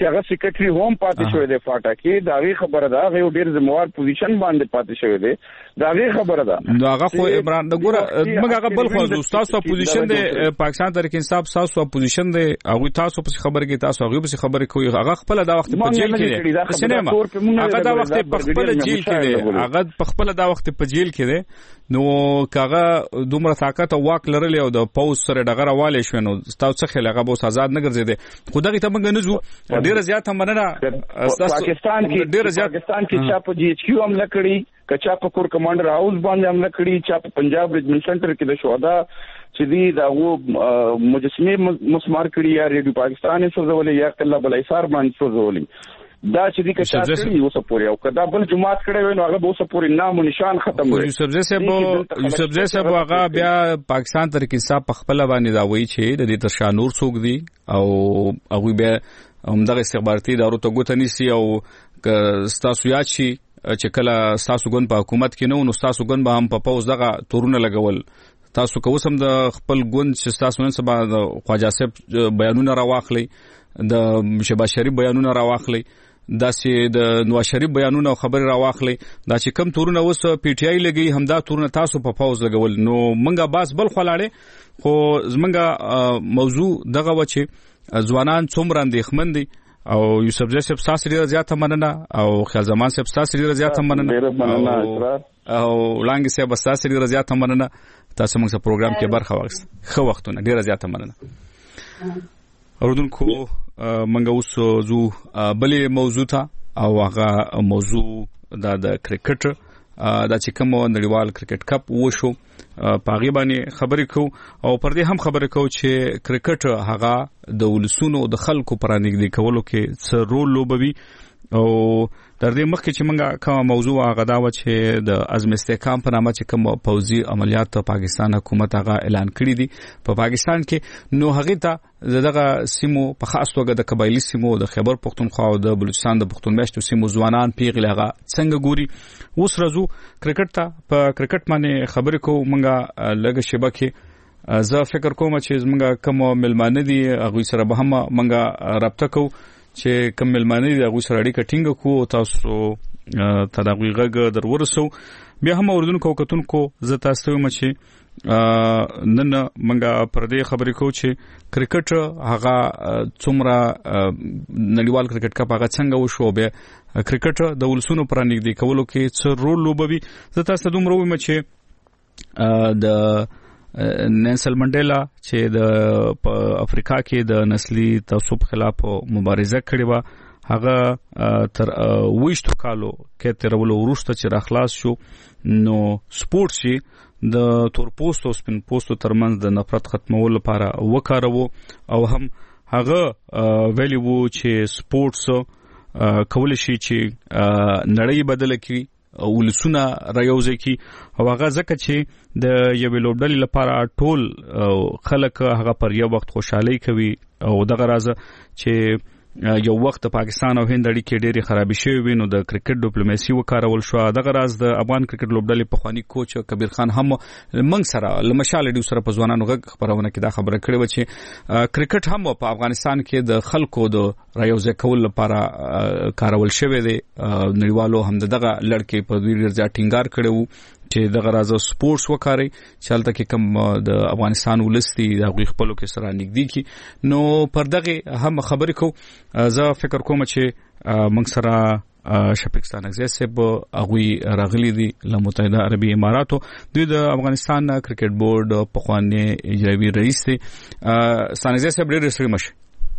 چې هغه سیکریټري هم پاتې شوی دی فاټا کې دا غي خبره ده هغه ډیر زموږ پوزیشن باندې پاتې شوی دی دا غي خبره ده نو هغه خو عمران دغه موږ هغه بل خو تاسو پوزیشن دی پاکستان تحریک انصاف تاسو پوزیشن دی هغه تاسو په خبره کې تاسو هغه په خبره کوي هغه خپل دا وخت په جیل کې دی سینما هغه دا وخت په خپل جیل کې دی هغه په خپل دا وخت په جیل کې دی نو کاغه دومره طاقت او واک لرلی او د پوز سره دغه راواله شو نو تاسو څه خل هغه بوس آزاد نه ګرځیدي خو دغه ته موږ نه ځو ډیر زیات مننه پاکستان کې چا په جی ایچ کیو حمله کړی کچا په کور کمانډر هاوس باندې حمله کړی چا په پنجاب ریجمنټ سنټر کې د شهدا چې دی دا و مجسمه مسمار کړی یا ریډیو پاکستان سوزولې یا کله بل ایثار باندې سوزولې دا چې دی کچا کړی اوس پورې او کدا بل جماعت کړي وي نو هغه اوس پورې نام او نشان ختم وي یوسف زی صاحب هغه بیا پاکستان تر کې صاحب په خپل باندې دا وایي چې د دې تر شانور څوک دی او هغه بیا همدغه استخباراتي ادارو ته ګوت نیسي او ستاسو یاد شي چې کله ستاسو ګوند په حکومت کې نو ستاسو ګوند به هم په پوز دغه تورونه لګول تاسو کوسم د خپل ګوند چې تاسو نن سبا د خواجه صاحب بیانونه راواخلي د شهباز شریف بیانونه راواخلي دا چې د نواز شریف بیانونه او خبر راواخلي دا چې کم تورونه وس پی ټی آی لګي همدا تورونه تاسو په پوز لګول نو منګه باس بل خلاړې خو زمنګه موضوع دغه و چې ځوانان څومره اندېښمن دي او یوسف زی صاحب تاسو ډیر زیاته مننه او خیال زمان صاحب تاسو ډیر زیاته مننه او لانګ صاحب تاسو ډیر زیاته مننه تاسو موږ سره پروګرام کې برخه واخیست خو وختونه ډیر زیاته مننه اوردونکو منګه اوس زو بلې موضوع ته او هغه موضوع د کرکټ دا چې کوم نړیوال کرکټ کپ وشو پاغي باندې خبرې کو او پر دې هم خبرې کو چې کرکټ هغه د ولسونو د خلکو پرانګدي کولو کې څه رول لوبوي او در دې مخکې چې موږ کوم موضوع هغه دا و چې د عزم استحکام په نامه چې کوم پوځي عملیات پاکستان حکومت هغه اعلان کړی دي په پاکستان کې نو هغه ته دغه سیمو په خاص توګه د قبایلی سیمو د خیبر پختونخوا او د بلوچستان د پختون میشتو سیمو ځوانان پیغله هغه څنګه ګوري اوس راځو کرکټ ته په کرکټ باندې خبرې کو موږ لږ شبکه زه فکر کوم چې موږ کوم ملمانه دي هغه سره به هم موږ رابطه کو چې کوم ملمانه دي هغه سره اړیکه ټینګ کو تاسو تداغیغه در ورسو بیا هم اوردونکو کتونکو زه تاسو ته مچې نن منګه پر دې خبرې کو چې کرکټ هغه څومره نړیوال کرکټ کپ هغه څنګه وشو به کرکټ د ولسونو پرانګدي کولو کې څه رول لوبوي زه تاسو دومره وایم چې د نیلسن منډیلا چې د افریقا کې د نسلی تعصب خلاف مبارزه کړې و هغه تر 20 کالو کې ترولو ورسته چې راخلاص شو نو سپورت شي د تور پوسټ او سپین پوسټ ترمنځ د نفرت ختمولو لپاره وکارو او هم هغه ویلی وو چې سپورتس کول شي چې نړۍ بدل کړي ولسونه رايوځي کی او هغه ځکه چې د یوې لوبډلې لپاره ټول خلک هغه پر یو وخت خوشحالي کوي او دغه راز چې یو وخت پاکستان او هند اړیکې ډېری خرابې شوې وي نو د کرکټ ډیپلوماسي وکارول شو دغه راز د افغان کرکټ لوبډلې پخوانی کوچ کبیر خان هم منګ سره لمشاله ډیو سره په ځوانانو غږ خبرونه کې دا خبره کړې و چې کرکټ هم په افغانستان کې د خلکو د رايوځي کول لپاره کارول شوی دی نړیوالو هم دغه لړکې په ډیر ځای ټینګار کړو چې دغه راز سپورتس وکاري چالتہ کې کم د افغانستان ولستي د خپلو کې سره نږدې کی نو پر دغه هم خبرې کو زه فکر کوم چې موږ سره شفیق ستانکزی هغه راغلي دي له متحده عربي اماراتو دوی د افغانستان کرکټ بورډ پخوانی اجرایي رئیس دي ستانکزی صاحب ډېر ستړي مشه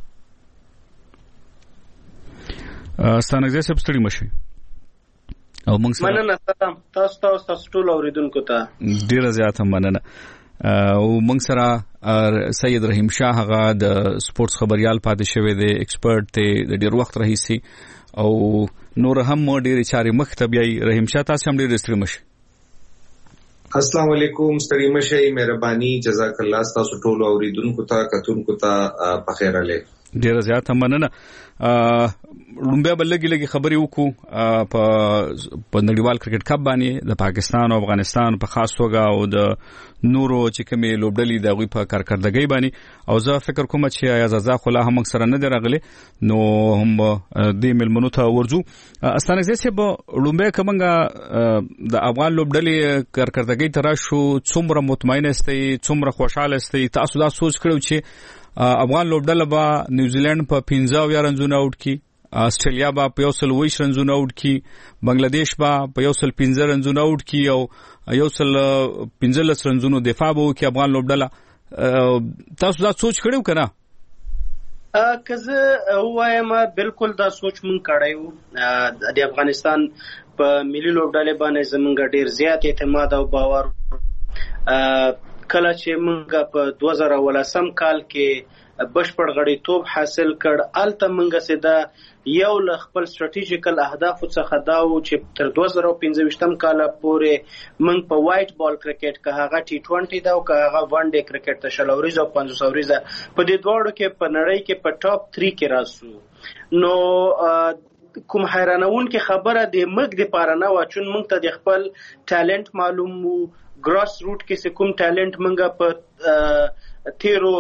ستانکزی صاحب ستړي مشه او موږ سره مننه تاسو ټول اوریدونکو ته ډیره زیاته مننه او موږ سره سید رحیم شاه هغه د سپورتس خبريال پاتې شوی دی ایکسپرت ته د ډیر وخت راهیسي او نور هم ډیر چاري مختبيي رحیم شاه تاسو هم ډیر ستړي مشه السلام علیکم ستړي مشه مهرباني جزاک الله تاسو ټول اوریدونکو ته کتونکو ته په خیر اله ډیره زیاته مننه. لومبیا بلګي خبري وکړو په نړیوال کرکټ کپ باندې د پاکستان او افغانستان په خاص توګه او د نورو چې کومې لوبډلې د غوي په کارکردګۍ باندې او زه فکر کوم چې اجازه خو لا هم سره نه درغلي نو هم د ملمنو ته ورځو. استانه زه به لومبیا کومه د افغان لوبډلې کارکردګۍ تر شو څومره مطمئن استئ څومره خوشاله استئ تاسو دا سوچ کړو چې افغان لوبډله به نیوزیلند په 15 رنزونه اوټ کی استرالیا به په 120 رنزونه اوټ کی بنگلاديش به په 115 رنزونه اوټ کی او 115 رنزونو دفاع به وکي افغان لوبډله تاسو دا سوچ کړو کنه؟ کزه وایم بالکل دا سوچ مون کړایو د افغانستان په ملي لوبډله باندې زمونږ ډیر زیات اعتماد او باور کله چې مونږ په 2018 کال کې بشپړ غړیتوب حاصل کړ الته مونږ سده یو ل خپل استراتیژیکل اهداف څخه دا و چې تر 2015 کال پورې مونږ په وایټ بال کرکټ که هغه ټي 20 دا او که هغه ون ډے کرکټ ته شلوريز او 500 وريزه په دې دوړو کې په نړۍ کې په ټاپ 3 کې راسو. نو کوم حیرانون کې خبره د مګ د پارانه و چون مونږ ته د خپل ټالنت معلوم وو ګراس روټ کې کوم ټالنت مونږه په تیرو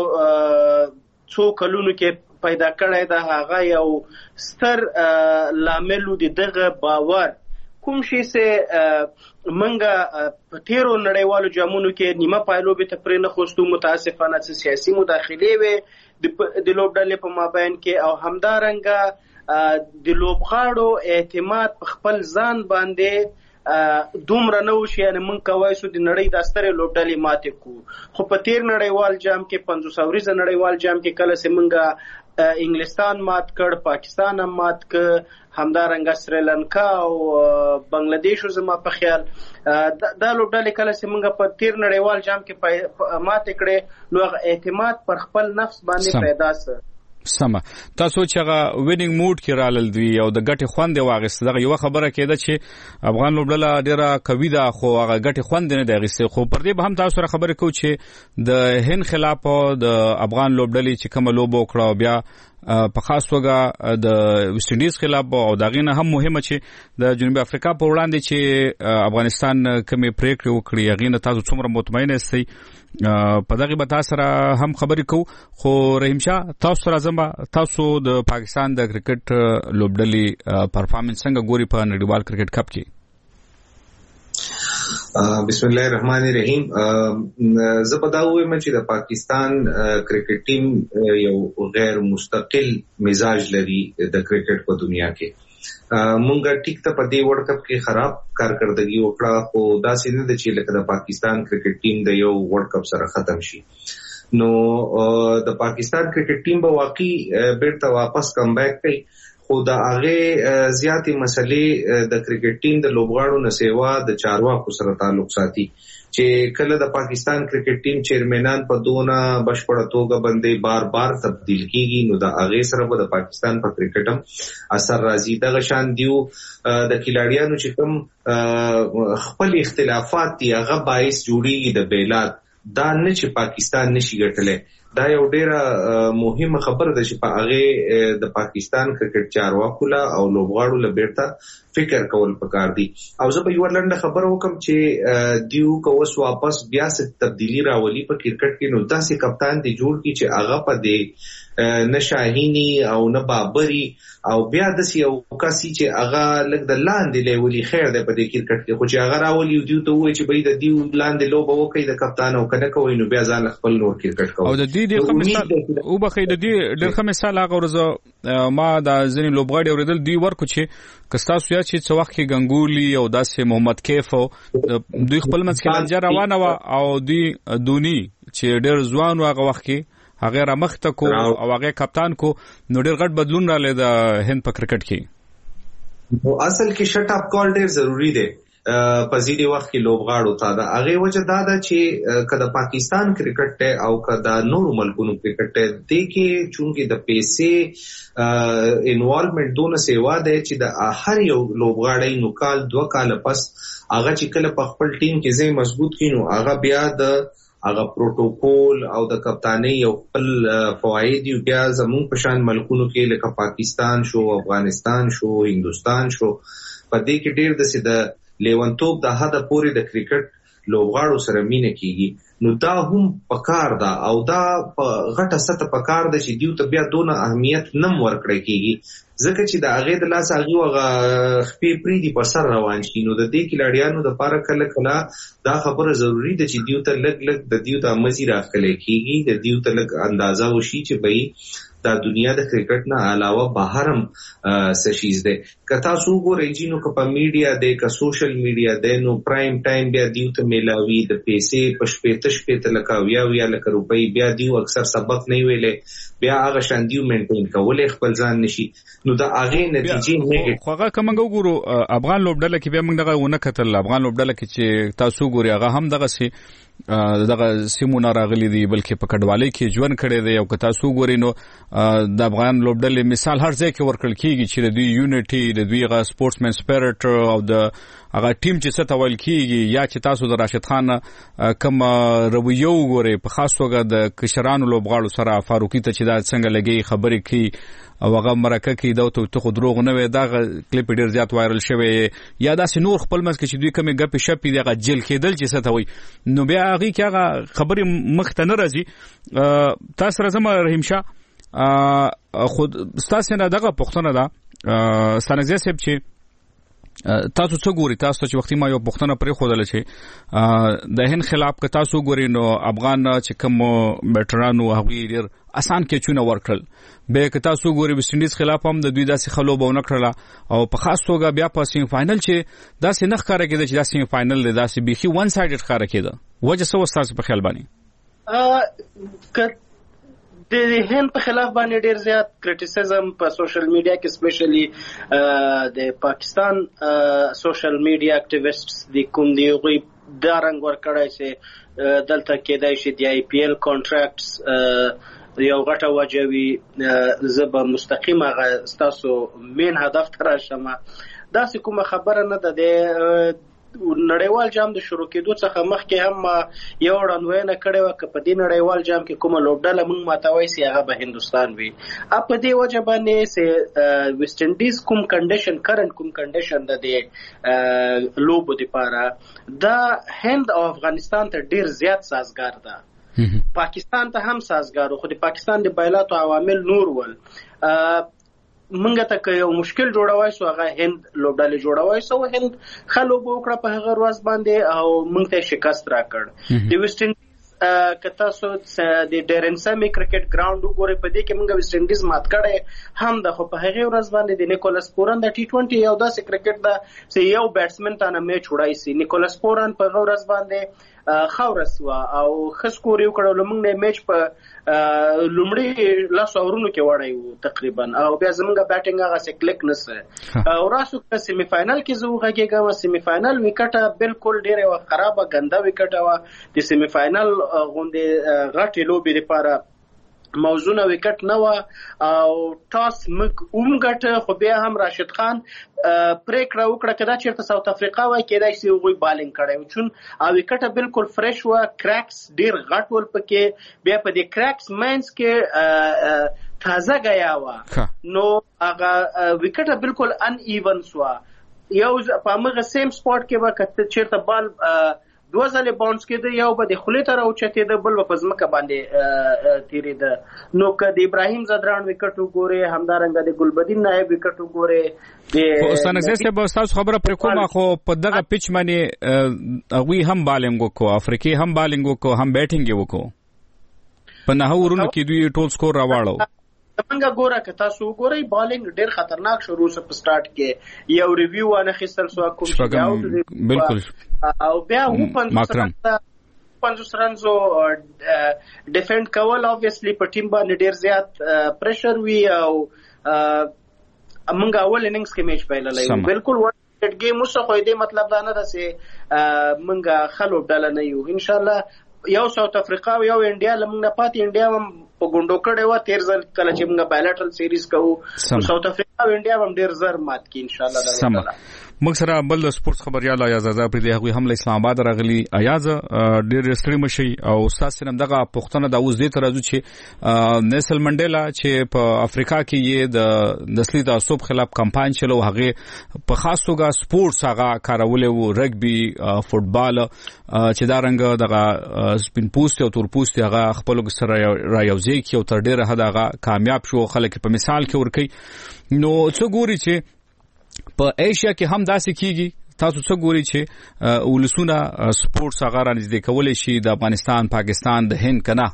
څو کلونو کې پیدا کړی دا هغه یو ستر لامل دی دغه باور کوم شي سه منګه په تیرو نړیوالو جامونو کې نیمه پایلوبې ته پرې نه خوستو متاسفانه سیاسي مداخله وي د لوبډلې په مابین کې او همدارنګه د لوبغاړو اعتماد په خپل ځان باندې دومره نو شي یعنی من کوي سو د نړۍ د ستره لوبډلې ماته کو خو په تیر نړیوال جام کې 500 ورځ نړیوال جام کې کله سیمنګا انګلستان مات کړ پاکستان هم مات ک همدارنګه سریلانکا او بنگلاديش زما په خیال دا لوبډلې کله سیمنګا په تیر نړیوال جام کې مات کړي نو اعتماد پر خپل نفس باندې پیدا سره سم. تاسو چې هغه وینینګ موډ کې رالل دی او د ګټي خوند واغست دغه یو خبره کېده چې افغان لوبډله ډیره قوي ده خو هغه ګټي خوند نه دی غوښته خو پر دې به هم تاسو سره خبرې کوو چې د هند خلاف د افغان لوبډلې چې کوم لوب وکړه بیا په خاص توګه د ویسټ انډیز خلاف او دغه نه هم مهمه چې د جنوبي افریقا په وړاندې چې افغانستان کومې پریکړې وکړي هغه نه تاسو څومره مطمئن یاستئ په دغه به تاسو سره هم خبرې کوو خو رحیم شاه تاسو سره زما تاسو د پاکستان د کرکټ لوبډلې پرفارمنس څنګه ګوري په نړیوال کرکټ کپ کې؟ بسم الله الرحمن الرحیم. زه په دا وایم چې د پاکستان کرکټ ټیم یو غیر مستقل مزاج لري د کرکټ په دنیا کې. مونږه ټیک ته په دې ورلد کپ کې خراب کارکردګي وکړه خو دا څنګه د چې لکه د پاکستان کرکټ ټیم د یو ورلد کپ سره ختم شي نو د پاکستان کرکټ ټیم به واقعي بیرته واپس کم بیک کوي خو دا هغه زیاتې مسلې د کرکټ ټیم د لوبغاړو نه سیوا د چارواکو سره تعلق ساتي چې کله د پاکستان کرکټ ټیم چیرمنان په دونه بشپړه توګه باندې بار بار تبدیل کیږي نو دا هغه سره به د پاکستان په کرکټ هم اثر راځي. دغه شان دیو د کلاډیانو چې کوم خپل اختلافات دي هغه باعث جوړیږي د بیلات دا نه چې پاکستان نشي ګټلې. دا یو ډیره مهمه خبره ده چې په هغه د پاکستان کرکټ چارواکو لا او لوبغاړو له بیرته فکر کول پکار دي. او زه به یو لنډه خبره وکم چې دیو کوس واپس بیا ست تبدیلی راولي په کرکټ کې نو داسې کپتان دی جوړ کی چې هغه په دې نه شاهینی او نه بابری او بیا د یو کسي چې هغه لګ د لاندې لیولي خیر ده په دې کرکټ کې خو چې هغه راولي دیو ته وایي چې به د دیو لاندې لوب وکړي د کپتان او کنه کوي نو بیا ځان خپل نور کرکټ کوي. او د دې د مثال او بخې د دې ډېر ښه مثال هغه ورځ ما د ځینې لوبغاړي اوریدل دی ورکو چې کستاسو یا چې څو وخت کې غنګولي او داسې محمد کیف او دوی خپل منځ کې لنجه روانه و او دوی دونی چې ډېر ځوان هغه وخت کې هغه را مخته کو او هغه کپتان کو نو ډېر غټ بدلون راغلی د هند په کرکټ کې. او اصل کې شټ اپ کال ډېر ضروری دی په ځینې وخت کې لوبغاړو ته دا هغه وجه دا ده چې کله پاکستان کرکټ ته او کله نور ملکونو کرکټ ته د کې چونګې د پیسې انوالومنت دونه سیوا ده چې د هر یو لوبغاړی نو کال 2 کال پس هغه چې کله په خپل ټیم کې ځای مضبوط کینو هغه بیا د هغه پروتوکول او د کپتانۍ یو خپل فواید یو بیا زموږ په شان ملکونو کې لکه پاکستان شو، افغانستان شو، هندوستان شو، په دې کې ډېر داسې د لیونتوب د حده پورې د کرکټ لوبغاړو سره مینه کیږي. نو دا هم پکار ده او دا په غټه سطح پکار ده چې دیو ته بیا دونه اهمیت نم ورکړی کیږي، ځکه چې د هغې د لاسه هغې هغه خپې پرېږدي پر سر روان شي. نو د دې کلاډیانو دپاره کله کله دا خبره ضروري ده چې دیو ته لږ لږ د دیو ته مزي راښکلی کیږي، د دیو ته لږ اندازه وشي چې بهی دا دنیا د کرکټ نه علاوه بهر هم څه شیز دی. که تاسو وګورئ چې نو که په میډیا دی که سوشل میډیا دی نو پرایم ټایم بیا دیو ته میلاوي د پیسې په شپېته لکه اویا لکه روپۍ بیا دیو اکثر سبق نه ویلی، بیا هغه شان دیو مینټین کولی خپل ځان نشي. نو د هغې نتیجې خو هغه که موږ وګورو افغان لوبډله کې بیا موږ دغه ونه کتل، افغان لوبډله کې چې تاسو وګورئ هغه هم دغسې دغه سیمونه راغلي دي بلکې په کډوالۍ کې ژوند کړی دی. او که تاسو وګورئ نو د افغان لوبډلې مثال هر ځای کې ورکړل کېږي چې د دوی یونټي، د دوی هغه سپورټسمن سپیرټ او د هغه ټیم چې څه ته ویل کېږي، یا چې تاسو د راشد خان کوم رویه وګورئ په خاص توګه د کشرانو لوبغاړو سره، فاروقي ته چې دا څنګه لګي خبرې کوي او هغه مرکه کوي، دا ته خو دروغ نه وي، دا کلیپ ډېر زیات وایرل شوی، یا داسې نور خپل منځ کې چې دوی کومې ګپې شپې دي هغه جیل کېدل چې څه ته وایي، نو بیا هغې کې هغه خبرې مخ ته نه راځي. تاسو سره ځم رحیم شاه، خو ستاسې نه دغه پوښتنه ده ستانکزی صاحب چې تاسو څه ګوري؟ تاسو ته چې وختي ما یو پوښتنه پرېښودله چې د هند خلاف که تاسو ګورئ نو افغان چې کوم بیټرانو هغوی ډېر اسان کیچونه ورکړل، بیا که تاسو ګورئ ویسټ انډیز خلاف هم د دوی داسې ښه لوبه ونه کړله، او په خاص توګه بیا په سیمی فاینل چې داسې نه ښکاره کېده چې دا سیمی فاینل دی، داسې بیخي ون سایډډ ښکاره کېده. وجه څه وه ستاسو په خیال باندې؟ د هند په خلاف باندې ډیر زیات کریټیسزم په سوشل میډیا کې سپیشلی د پاکستان سوشل میډیا اکټیویسټس د کوم دی غوي دا رنګ ورکړای چې دلته کېدای شي د آی پی ایل کانټراکټس یو غټه وجوي زبر مستقیم هغه ستاسو مین هدف تر شمه. دا څه کومه خبره نه ده. د نړیوال جام د شروع کېدو څخه مخکې هم یو وړاندوینه کړې وه که په دې نړیوال جام کې کومه لوبډله موږ ماتوی سي هغه به هندوستان وي. په دې وجه باندې چې ویسټ انډیز کوم کنډیشن کرنټ کوم کنډیشن د دې لوبو دپاره دا هند او افغانستان ته ډېر زیات سازګار ده، پاکستان ته هم سازګار، خو د پاکستان د بایلاتو عوامل نور ول. منګه ته که یو مشکل جوړوای سو هغه هند لوبډلې جوړوای سو، هند ښه لوبه وکړه په هغه ورځ باندې او موږ ته شکست راکړ. د ویسټ انډیز که تاسو د ډیرن سامي کرکټ ګراوند وګورئ په دې کې موږ ویسټ انډیز مات کړی هم ده، خو په هغې ورځ باندې د نیکولاس پورن د T20 یو داسې کرکټ ده چې یو بیټسمن ته نه میچ وړای سي. نیکولاس پورن په هغه ورځ باندې خاوره سوه او ښه سکور یې وکړو، موږ نه میچ په لومړي لسو اورونو کې وړی وو تقریبا، او بیا زموږ بیټینګ هغسې کلیک نه سه. او راسو که سیمی فاینل کې زه وغږېږم، سیمی فاینل ویکټه بالکل ډېره یوه خرابه ګنده ویکټه وه. د سیمی فاینل غوندې غټې لوبې دپاره موضوعه وکټ نه و او ټاس موږ ګټه، خو بیا هم راشد خان پریکړه وکړه کدا چیرته ساوث افریقا وای کېدای شي هغوی بالینګ کړی چون او وکټه بالکل فرش و، کراکس ډیر غټ ول پکې، بیا په دې کراکس ماینز کې تازه غیا و، نو هغه وکټه بالکل ان ایون سو. یو په هغه سیم سپورت کې وکړه چیرته بال دوه ځلې باونس کېده، یو به د خولې ته راوچتېده، بل به په ځمکه باندې تېرېده. نو که د ابراهیم زدران وکټ وګورې، همدارنګه د ګلبدین نایب وکټ وګورې. خو استانکزی صاحب ستاسو خبره پرې کومه، خو په دغه پیچ باندې هغوی هم بالینګ وکړو، افریقې هم بالینګ وکړو، هم بیټینګ یې وکړو، په 9 اورونو کې دوی ټول سکور راواړو. څنګه ګوره که تاسو وګورئ بالینګ ډیر خطرناک شروع سو. په سٹارټ کې یو ریویو وانه خستل سو کوم چې بالکل، او بیا و 50 رنزو ډیفند کول اوبویسلی په ټیم باندې ډیر زیات پریشر وی، او موږ اول اننګز کې میچ پیللای بالکل ورټ گیم وسو. خو دې مطلب دا نه ده چې موږ خلو ډاله نه یو. ان شاء الله یو ساوث افریقا او یو انډیا لمنه پاتې، انډیا هم په ګوندو کړي و 13 ځل کله چې موږ بایلټرل سیریز کوو، ساوث افریقا او انډیا هم ډیر زر مات کی ان شاء الله. موږ سره بل د سپورت خبريال ایاز آزاد پر دی هغه هم له اسلام آباد راغلی. ایاز ډېر ستړي مشي او استاد سره دغه پښتنه د اوس دې تر راځو چې نیلسن منډیلا چې په افریقا کې یې د نسلي تعصب خلاف کمپاین چلو هغه په خاص توګه سپورتس هغه کارول وو رګبي فوتبال چې دا رنګ دغه سپین پوسټ او تور پوسټ هغه خپل سره را یوځي کې او تر ډیره حد هغه کامیاب شو. خلک په مثال کې ورکی نو څو ګوري چې په ایشیا کې هم داسې کیږي. تاسو څه ګوري چې ولسونه سپورتس هغه رانږدې کولای شي د افغانستان پاکستان د هند کنه؟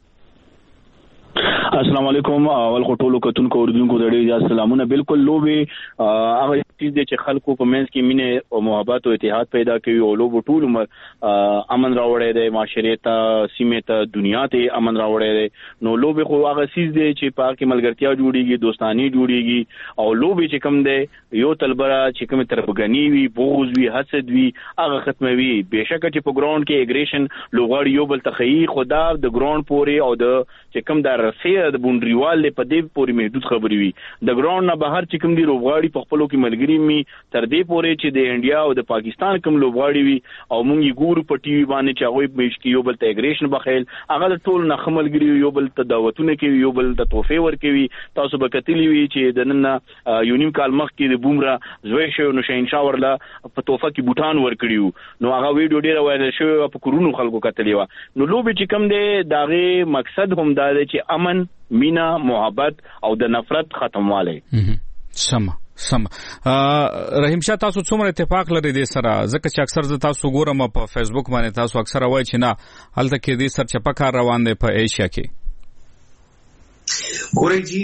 السلام علیکم اول ټولو کتونکو اوردونکو د ډېر سلامونه. بالکل لوبي هغه چیز دی چې خلکو په منځ کې مینه او محبت او اتحاد پیدا کوي او لوب ټول امن راوړی دی معاشره ته سیمه ته دنیا ته امن راوړی دی. نو لوبي خو هغه چیز دی چې په کې ملګرتیا جوړیږي دوستانی جوړیږي او لوبي چې کوم دی یو تلبره چې کوم تربګنی وي بغض وي حسد وي هغه ختموي. بهشکه چې په ګراوند کې اګریشن لوغړ یو بل تخیي خدا د ګراوند پوري او د چې کوم د رسي د بونډریوال په دې پوري محدود خبري وي. د ګراوند نه بهر چې کوم دی لوغړی په خپلو کې ملګری می تر دې پوري چې د انډیا او د پاکستان کوم لوغړی وي او مونږ یې ګورو په ټي وي باندې چې هغه په مشکې یو بل ته اګریشن بخیل هغه ټول نه خملګری یو بل ته دعوتونه کوي یو بل ته توفه ورکوي. تاسو به کتلی وي چې د نن یونیم کال مخ کې د بومرا زوی شو نو شین شاورلا په توفه کې بوټان ورکړیو نو هغه ویډیو ډیره وایرل شو په کورونو خلکو کتلی و. نو لوبي چې کوم دی داغه مقصد هم دا دی چې امن مینا محبت او د نفرت ختمواله. سم رحیم شاه تاسو څومره اتفاق لري د سره ځکه چې اکثر ز تاسو ګورم په فیسبوک باندې تاسو اکثر وایي چې نه هلته کې د سرچپه کار روان دی په ایشیا کې؟ ګورئ جی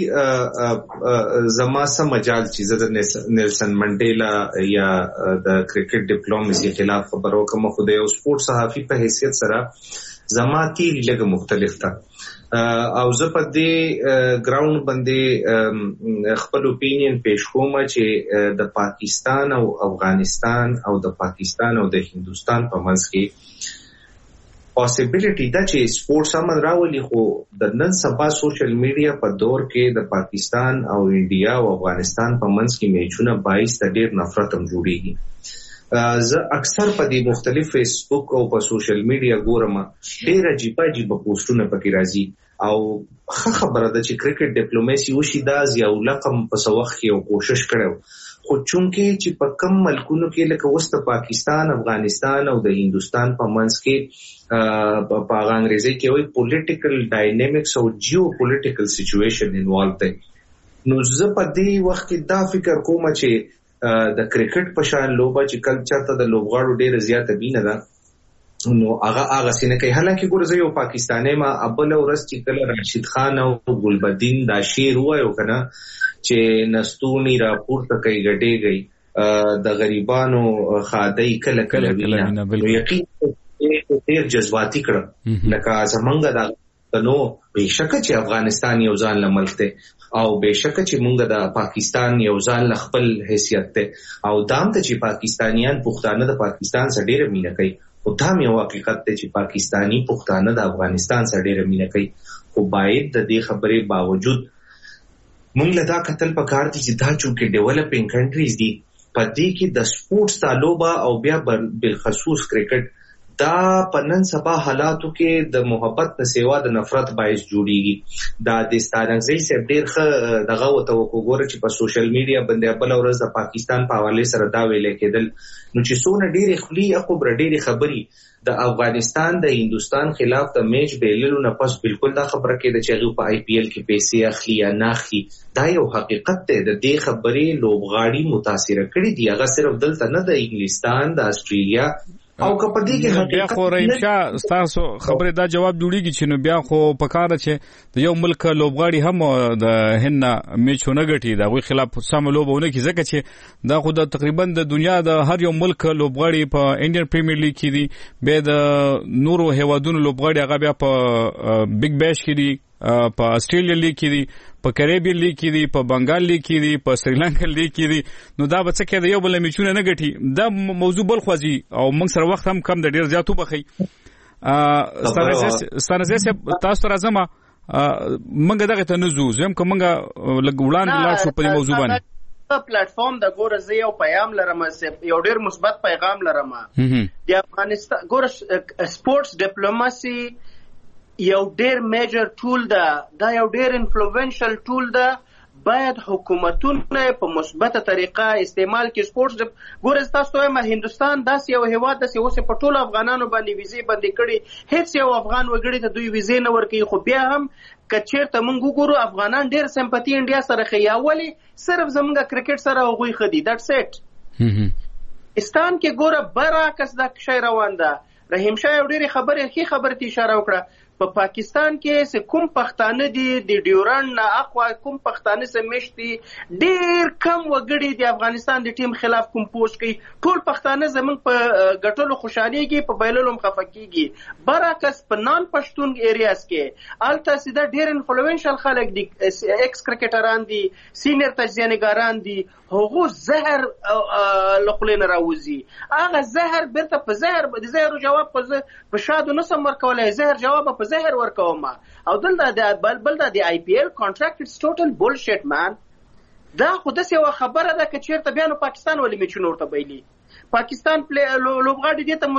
زما سم مجال چې زه د نیلسن منډیلا یا د کرکټ ډیپلوماسي خلاف خبرو کوم خو د یو سپورت صحافي په حیثیت سره زما تیری لږه مختلف ده او زه په دې ګراوند باندې خپل اپینین پیش کوم چې د پاکستان او افغانستان او د پاکستان او د هندستان په منځ کې پاسیبিলিټی دا چې سپورتس امن راولي خو د نن سبا سوشل میډیا په دور کې د پاکستان او انډیا او افغانستان په منځ کې میچونه باعث د ډېر نفرت هم جوړیږي. زه اکثر په دې مختلف فیسبوک او په سوشل میډیا ګورم ډېر عجیب پوسټونه پکې راځي او خبره ده چې کرکټ ډیپلوماسي وشي دا یو لقب په سوخ کې او کوشش کړو خو چونکه چې په کم ملکونو کې لکه وسط پاکستان افغانستان او د هندستان په منځ کې په انګریزي کې وایي پولیټیکل ډاینامیکس او جیو پولیټیکل سچويشن انوالو دی. نو زه په دې وخت کې دا فکر کوم چې د کرکټ په شان لوبه چې کله چاته د لوبغاړو ډیره زیاته بینه ده نو هغه سینه کوي. حالانکه ګور زه یو پاکستاني ما ابل ورځ چې کله راشد خان او ګلبدین دا شعر وایو کنه چې نستونی راپورته کوي غټېږي د غریبانو خادای کله کله وینا یقین ډېر جذباتي کړ لکه زمونږ دا نو بهشکه چې افغانستان یو ځان لملک دی او بهشکه چې مونږ د پاکستان یو ځان خپل حیثیت دی او دام ته چې پاکستانیان پښتانه د پاکستان سره ډېر مینه کوي او دا یو حقیقت دی چې پاکستانی پښتانه د افغانستان سره ډېر مینه کوي. خو باید د دې خبرې باوجود مونږ له دا قتل پکار دي چې دا چې ډیولپینګ کنټریز دي په دې کې د سپورتس تعلقه او بیا بالخصوص کرکټ دا پنن سبا حالاتو کې د محبت نه سیوا د نفرت باعث جوړیږي. دا د ستانګزي سره ډېر دغه وګوره چې په سوشل میډیا باندې بل ورځ د پاکستان په حواله سره دا ویل کېدل نو چې څونه ډېر خپلې اقبر ډېر خبري د افغانستان د هندستان خلاف د میچ بیللو نه پس بالکل دا خبره کېده چې هغه په آی پی ایل کې پیسې اخلي یا نه اخلي. دا یو حقیقت دی. د دې خبرې لوبغاړي متاثر کړي دي. هغه صرف دلته نه د انګلستان د استرالیا او کپدی کې بیا خو رحیم شاه تاسو خبره دا جواب جوړیږي چې نو بیا خو پکاره چې د یو ملک لوبغاړي هم د هند میچونه غټي دا غوي خلاف سم لوبونه کې ځکه چې دا خو د تقریبا د دنیا د هر یو ملک لوبغاړي په انډین پریمیر لیګ کې دي به د نورو هیوادونو لوبغاړي هغه بیا په بیگ بیش کې دي په استرالیا لیګ کې دي په کریبین لیګ کې دي په بنگال لیګ کې دي په سریلانکا لیګ کې دي نو دا به څه کې یو بل میچونه نه غټي دا موضوع بل خوځي او موږ سره وخت هم کم د ډیر زیاتو بخي ستانه تاسو راځم موږ دغه ته نزو زم کومه لګ وړاندې لا شو په موضوع باندې پلیټ فارم د ګوره زه یو پیغام لرم، یو ډیر مثبت پیغام لرم. د افغانستان ګوره سپورتس ډیپلوماسي یو ډیر میجر ټول ده، دا یو ډیر انفلوئنشل ټول ده. باید حکومتونه په مثبته طریقه استعمال کړي سپورتس. ګوره تاسو وایم هندستان داسې یو هیواد داسې اوس په ټولو افغانانو باندې ویزې بندې کړي، هیڅ یو افغان وګړي ته دوی ویزې نه ورکوي. خو بیا هم که چېرته موږ وګورو افغانان ډېر سمپتي انډیا سره ښیي، یا ولې صرف زموږ کرکټ سره هغوی ښه دي، دیټس اټ. پاکستان کې ګوره برعکس دا شی روان ده. رحیم شاه یو ډېرې ښې خبرې ته اشاره وکړه. په پاکستان کې کوم پښتانه دي د ډیورنډ نه اخوا کوم پښتانه سه مشتي ډیر کم وګړي د افغانستان د ټیم خلاف کوم پوسټ کوي. ټول پښتانه زمونږ په ګټلو خوشحاليږي، په بایللو خفه کیږي. برعکس په نان پښتون ایریاز کې الته سیده ډیر انفلوئنشل خلک دي، ایکس کرکټران دي، سینیئر تجزیه‌نګاران دي، هغه زهر لقلین راوځي. هغه زهر برته په زهر د زهر جواب په شادو نسم ورکولای، زهر جواب په زهر ورکوم. او دلته د بل د آی پی ایل کانټراکټ اټس ټوټل بولشیټ مان. دا خو د څه خبره ده چې چیرته بیا نو پاکستان ولې میچونه ورته بایلی. پاکستان لوبغاړي دې ته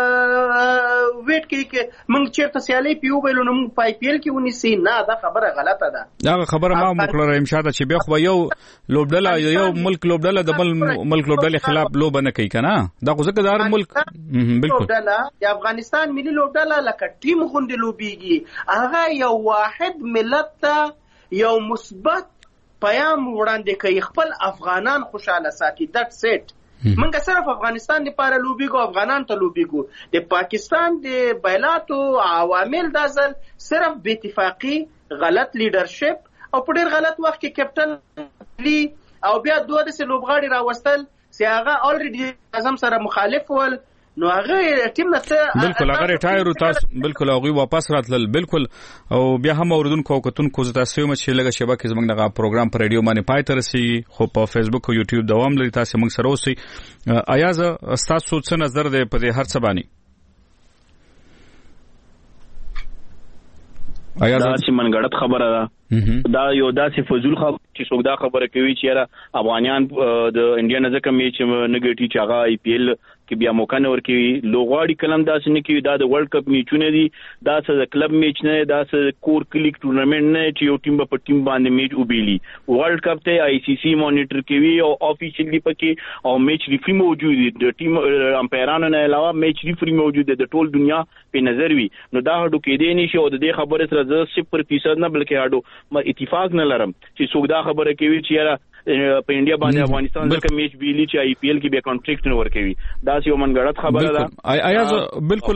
ویټ کوي چې موږ چیرته سیالي پیو بایلو نو موږ په آی پی ایل کې ونیسي. نه دا خبره غلطه ده. دا خبره ما مکلره امشاده چې بیا خو یو لوبډله یو ملک لوبډله د بل ملک لوبډله خلاف لوب نه کوي کنه. دا خو ځکه دار ملک بالکل د افغانستان ملي لوبډله لکه ټیم غونډه لوبيږي، هغه یو واحد ملت ته یو مثبت پیغام وړاندې کوي، خپل افغانان خوشاله ساتي. دیټس اټ. منګه صرف افغانستان لپاره لوبيګو، افغانان ته لوبيګو. د پاکستان د بایلاتو عوامل د ځل صرف بې اتفاقی، غلط لیډرشپ او په ډیر غلط وخت کې کیپټن لی او بیا دوه د لوبغاړي راوستل چې هغه الریډي اعظم سره مخالف ول. نو هغه ټیم نه بالکل هغه ریټایر تاسو بالکل هغه واپس راتل بالکل. او بیا هم اوردونکو کتونکو تاسو هم چې لګه شبکه زمنګ دغه پروګرام پر رادیو باندې پای تر سي، خو په فیسبوک او یوټیوب دوام لري. تاسو موږ سره اوسئ. ایاز تاسو څه نظر دی په دې هر څه باندې؟ ایاز چې منګړت خبره ده، دا یو داسې فزول خبره چې څوک دا خبره کوي چې افغانان د انډیا نه ځکه میچ نګټي چې هغه آی پی ایل کې بیا موقع نه ورکوي. لوغواړي کلم داسې نه کوي. دا د ورلد کپ میچونه دي، دا څه د کلب میچ نه، دا څه کور کلیک ټورنمنت نه چې یو ټیم په ټیم باندې میچ وبېلي. ورلد کپ ته آی سی سی مانیټر کوي او افیشلی پکې او میچ ریفری موجود دي. د ټیم امپایرانو نه علاوه میچ ریفری موجود دي، د ټول دنیا په نظر وي. نو دا هډو کې دی نشي. او د دې خبره سره 0% نه بلکې هډو اتفاق نه لرم چې څوک دا خبره کوي چې په انډیا باندې افغانستان ځکه میچ بیلی چې آی پی ایل کې به کانټریکټ نه ورکوي. دا یو منګړت خبره ده. ایاز بالکل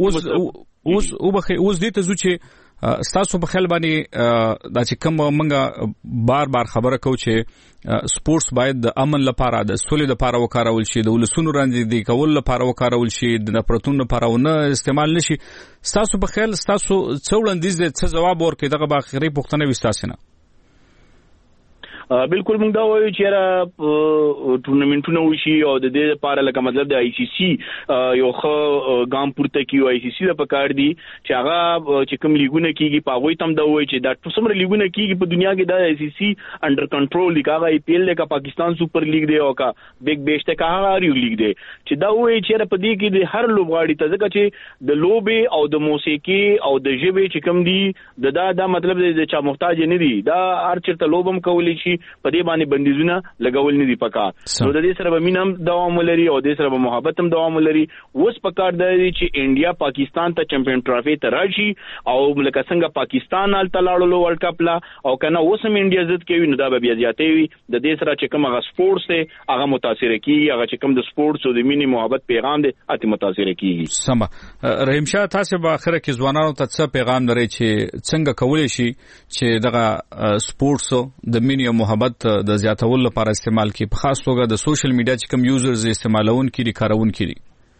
اوس دې ته چې تاسو په خیال باندې دا چې کوم منګه بار خبره کوي چې سپورتس باید د امن لپاره، د سولې لپاره وکارول شي، د ولسونو وړاندې کول لپاره وکارول شي، د نفرتونو لپاره نه استعمال نشي. تاسو په خیال تاسو څو وړاندیز دي، څه جواب ورکړي دغه باخري پوښتنه وستاسي نه؟ بالکل موږ دا وایو چې را ټورنمنټونه وشي او د دې لپاره لکه مطلب د آی سی سی یو ښه ګام پورته کیو. آی سی سی د پکار دی چې هغه چې کوم لیګونه کیږي په هغه تم دا وایي چې دا څومره لیګونه کیږي په دنیا کې د آی سی سی انډر کنټرول دی. هغه آی پی ایل کا پاکستان سپر لیګ دی او کا بیگ بیش ته هغه اریو لیګ دی چې دا وایي چې په دې کې د هر لوبغاړي ته ځکه چې د لوبې او د موسیقي او د ژبې چې کوم دی دا مطلب د چا محتاج نه دی. دا هر چیرته لوبم کولی شي، په دې باندې بندیزونه لګول نه دي پکار. نو د دې سره به مینم دوام ولري او د دې سره به محبت هم دوام ولري. اوس پکار دی چې انډیا پاکستان ته چمپیون ټرافي ته راشي او لکه څنګه پاکستان ال تلاړو ورلد کپ لا او کنه اوس هم انډیا ضد کوي. نو دا به بیا زیاتې وي. د دې سره چې کوم هغه سپورتس ته هغه متاثر کیږي، هغه چې کوم د سپورتس او د مینې محبت پیغام دی اته متاثر کیږي. سم رحیم شاه، تاسو به اخره کې ځوانانو ته څه پیغام لري چې څنګه کولای شي چې دغه سپورتس د مینې او محبت د زیاتول لپاره استعمال کی، په خاص توګه د سوشل میډیا چې کوم یوزرز استعمالون کړي کارون کړي؟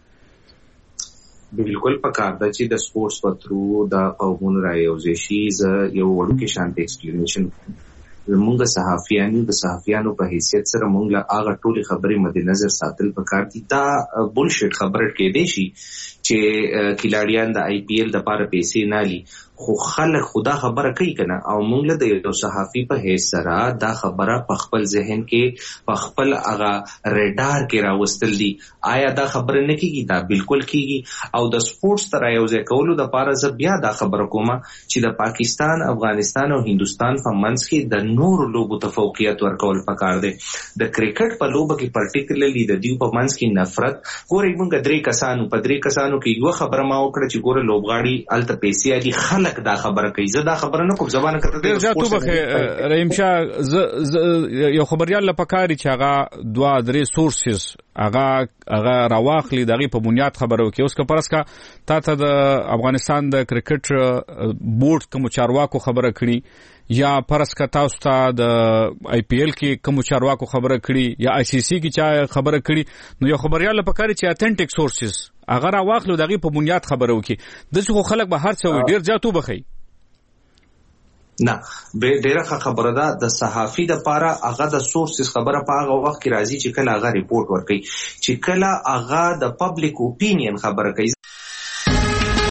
بالکل پکار ده چې د سپورتس په ترو د قومونو رايوځي شي. یو وړوکی شانت ایکسپلینیشن موږ صحافیانو په حیثیت سره موږ هغه ټولې خبرې مد نظر ساتل پکار دي. دا بولشیټ خبره کې دی شي چې کلاړیان د IPL د لپاره پیسې نالي خو خلک خدا خبره کوي کنه او موږ له یو صحافي په هیڅ سره دا خبره په خپل ذهن کې په خپل هغه ریډار کې راوستل دي آیا دا خبره نه کیږي دا بالکل کیږي او د سپورتس تر یو ځای کولو د لپاره زه بیا دا خبره کوم چې د پاکستان افغانستان او هندستان په منځ کې د نورو لوبو ته فوقیت ورکول پکار دي د کرکټ په لوبه کې پارټیکولرلی د دیو په منځ کې نفرت ګورې موږ درې کسانو کې یو خبره ما وکړه چې ګوره لوبغاړي الته پیسې علي خلک دا خبره کوي زه دا خبره نه کوم زبانه کړه د زاتو بخه رحیم شاه یو خبريال لپاره چې هغه 2-3 سورسز هغه راواخلي دغه په بنیاد خبرو کې اوس که پرسکا ته د افغانستان د کرکټ بورډ کوم چارواکو خبره کړي یا پرسکا تاسو ته د IPL کې کوم چارواکو خبره کړي یا ICC کې چا خبره کړي نو یو خبريال لپاره چې اتنټیک سورسز هغه راواخلو دغه په بنیاد خبرو کې د څو خلک به هر څو ډیر زیاتو بخي نه به ډیره خبره ده د صحافي د پاره هغه د سورسز خبره په هغه وخت کې راځي چې کله هغه ریپورت ورکړي چې کله هغه د پبلک اوپینین خبره کوي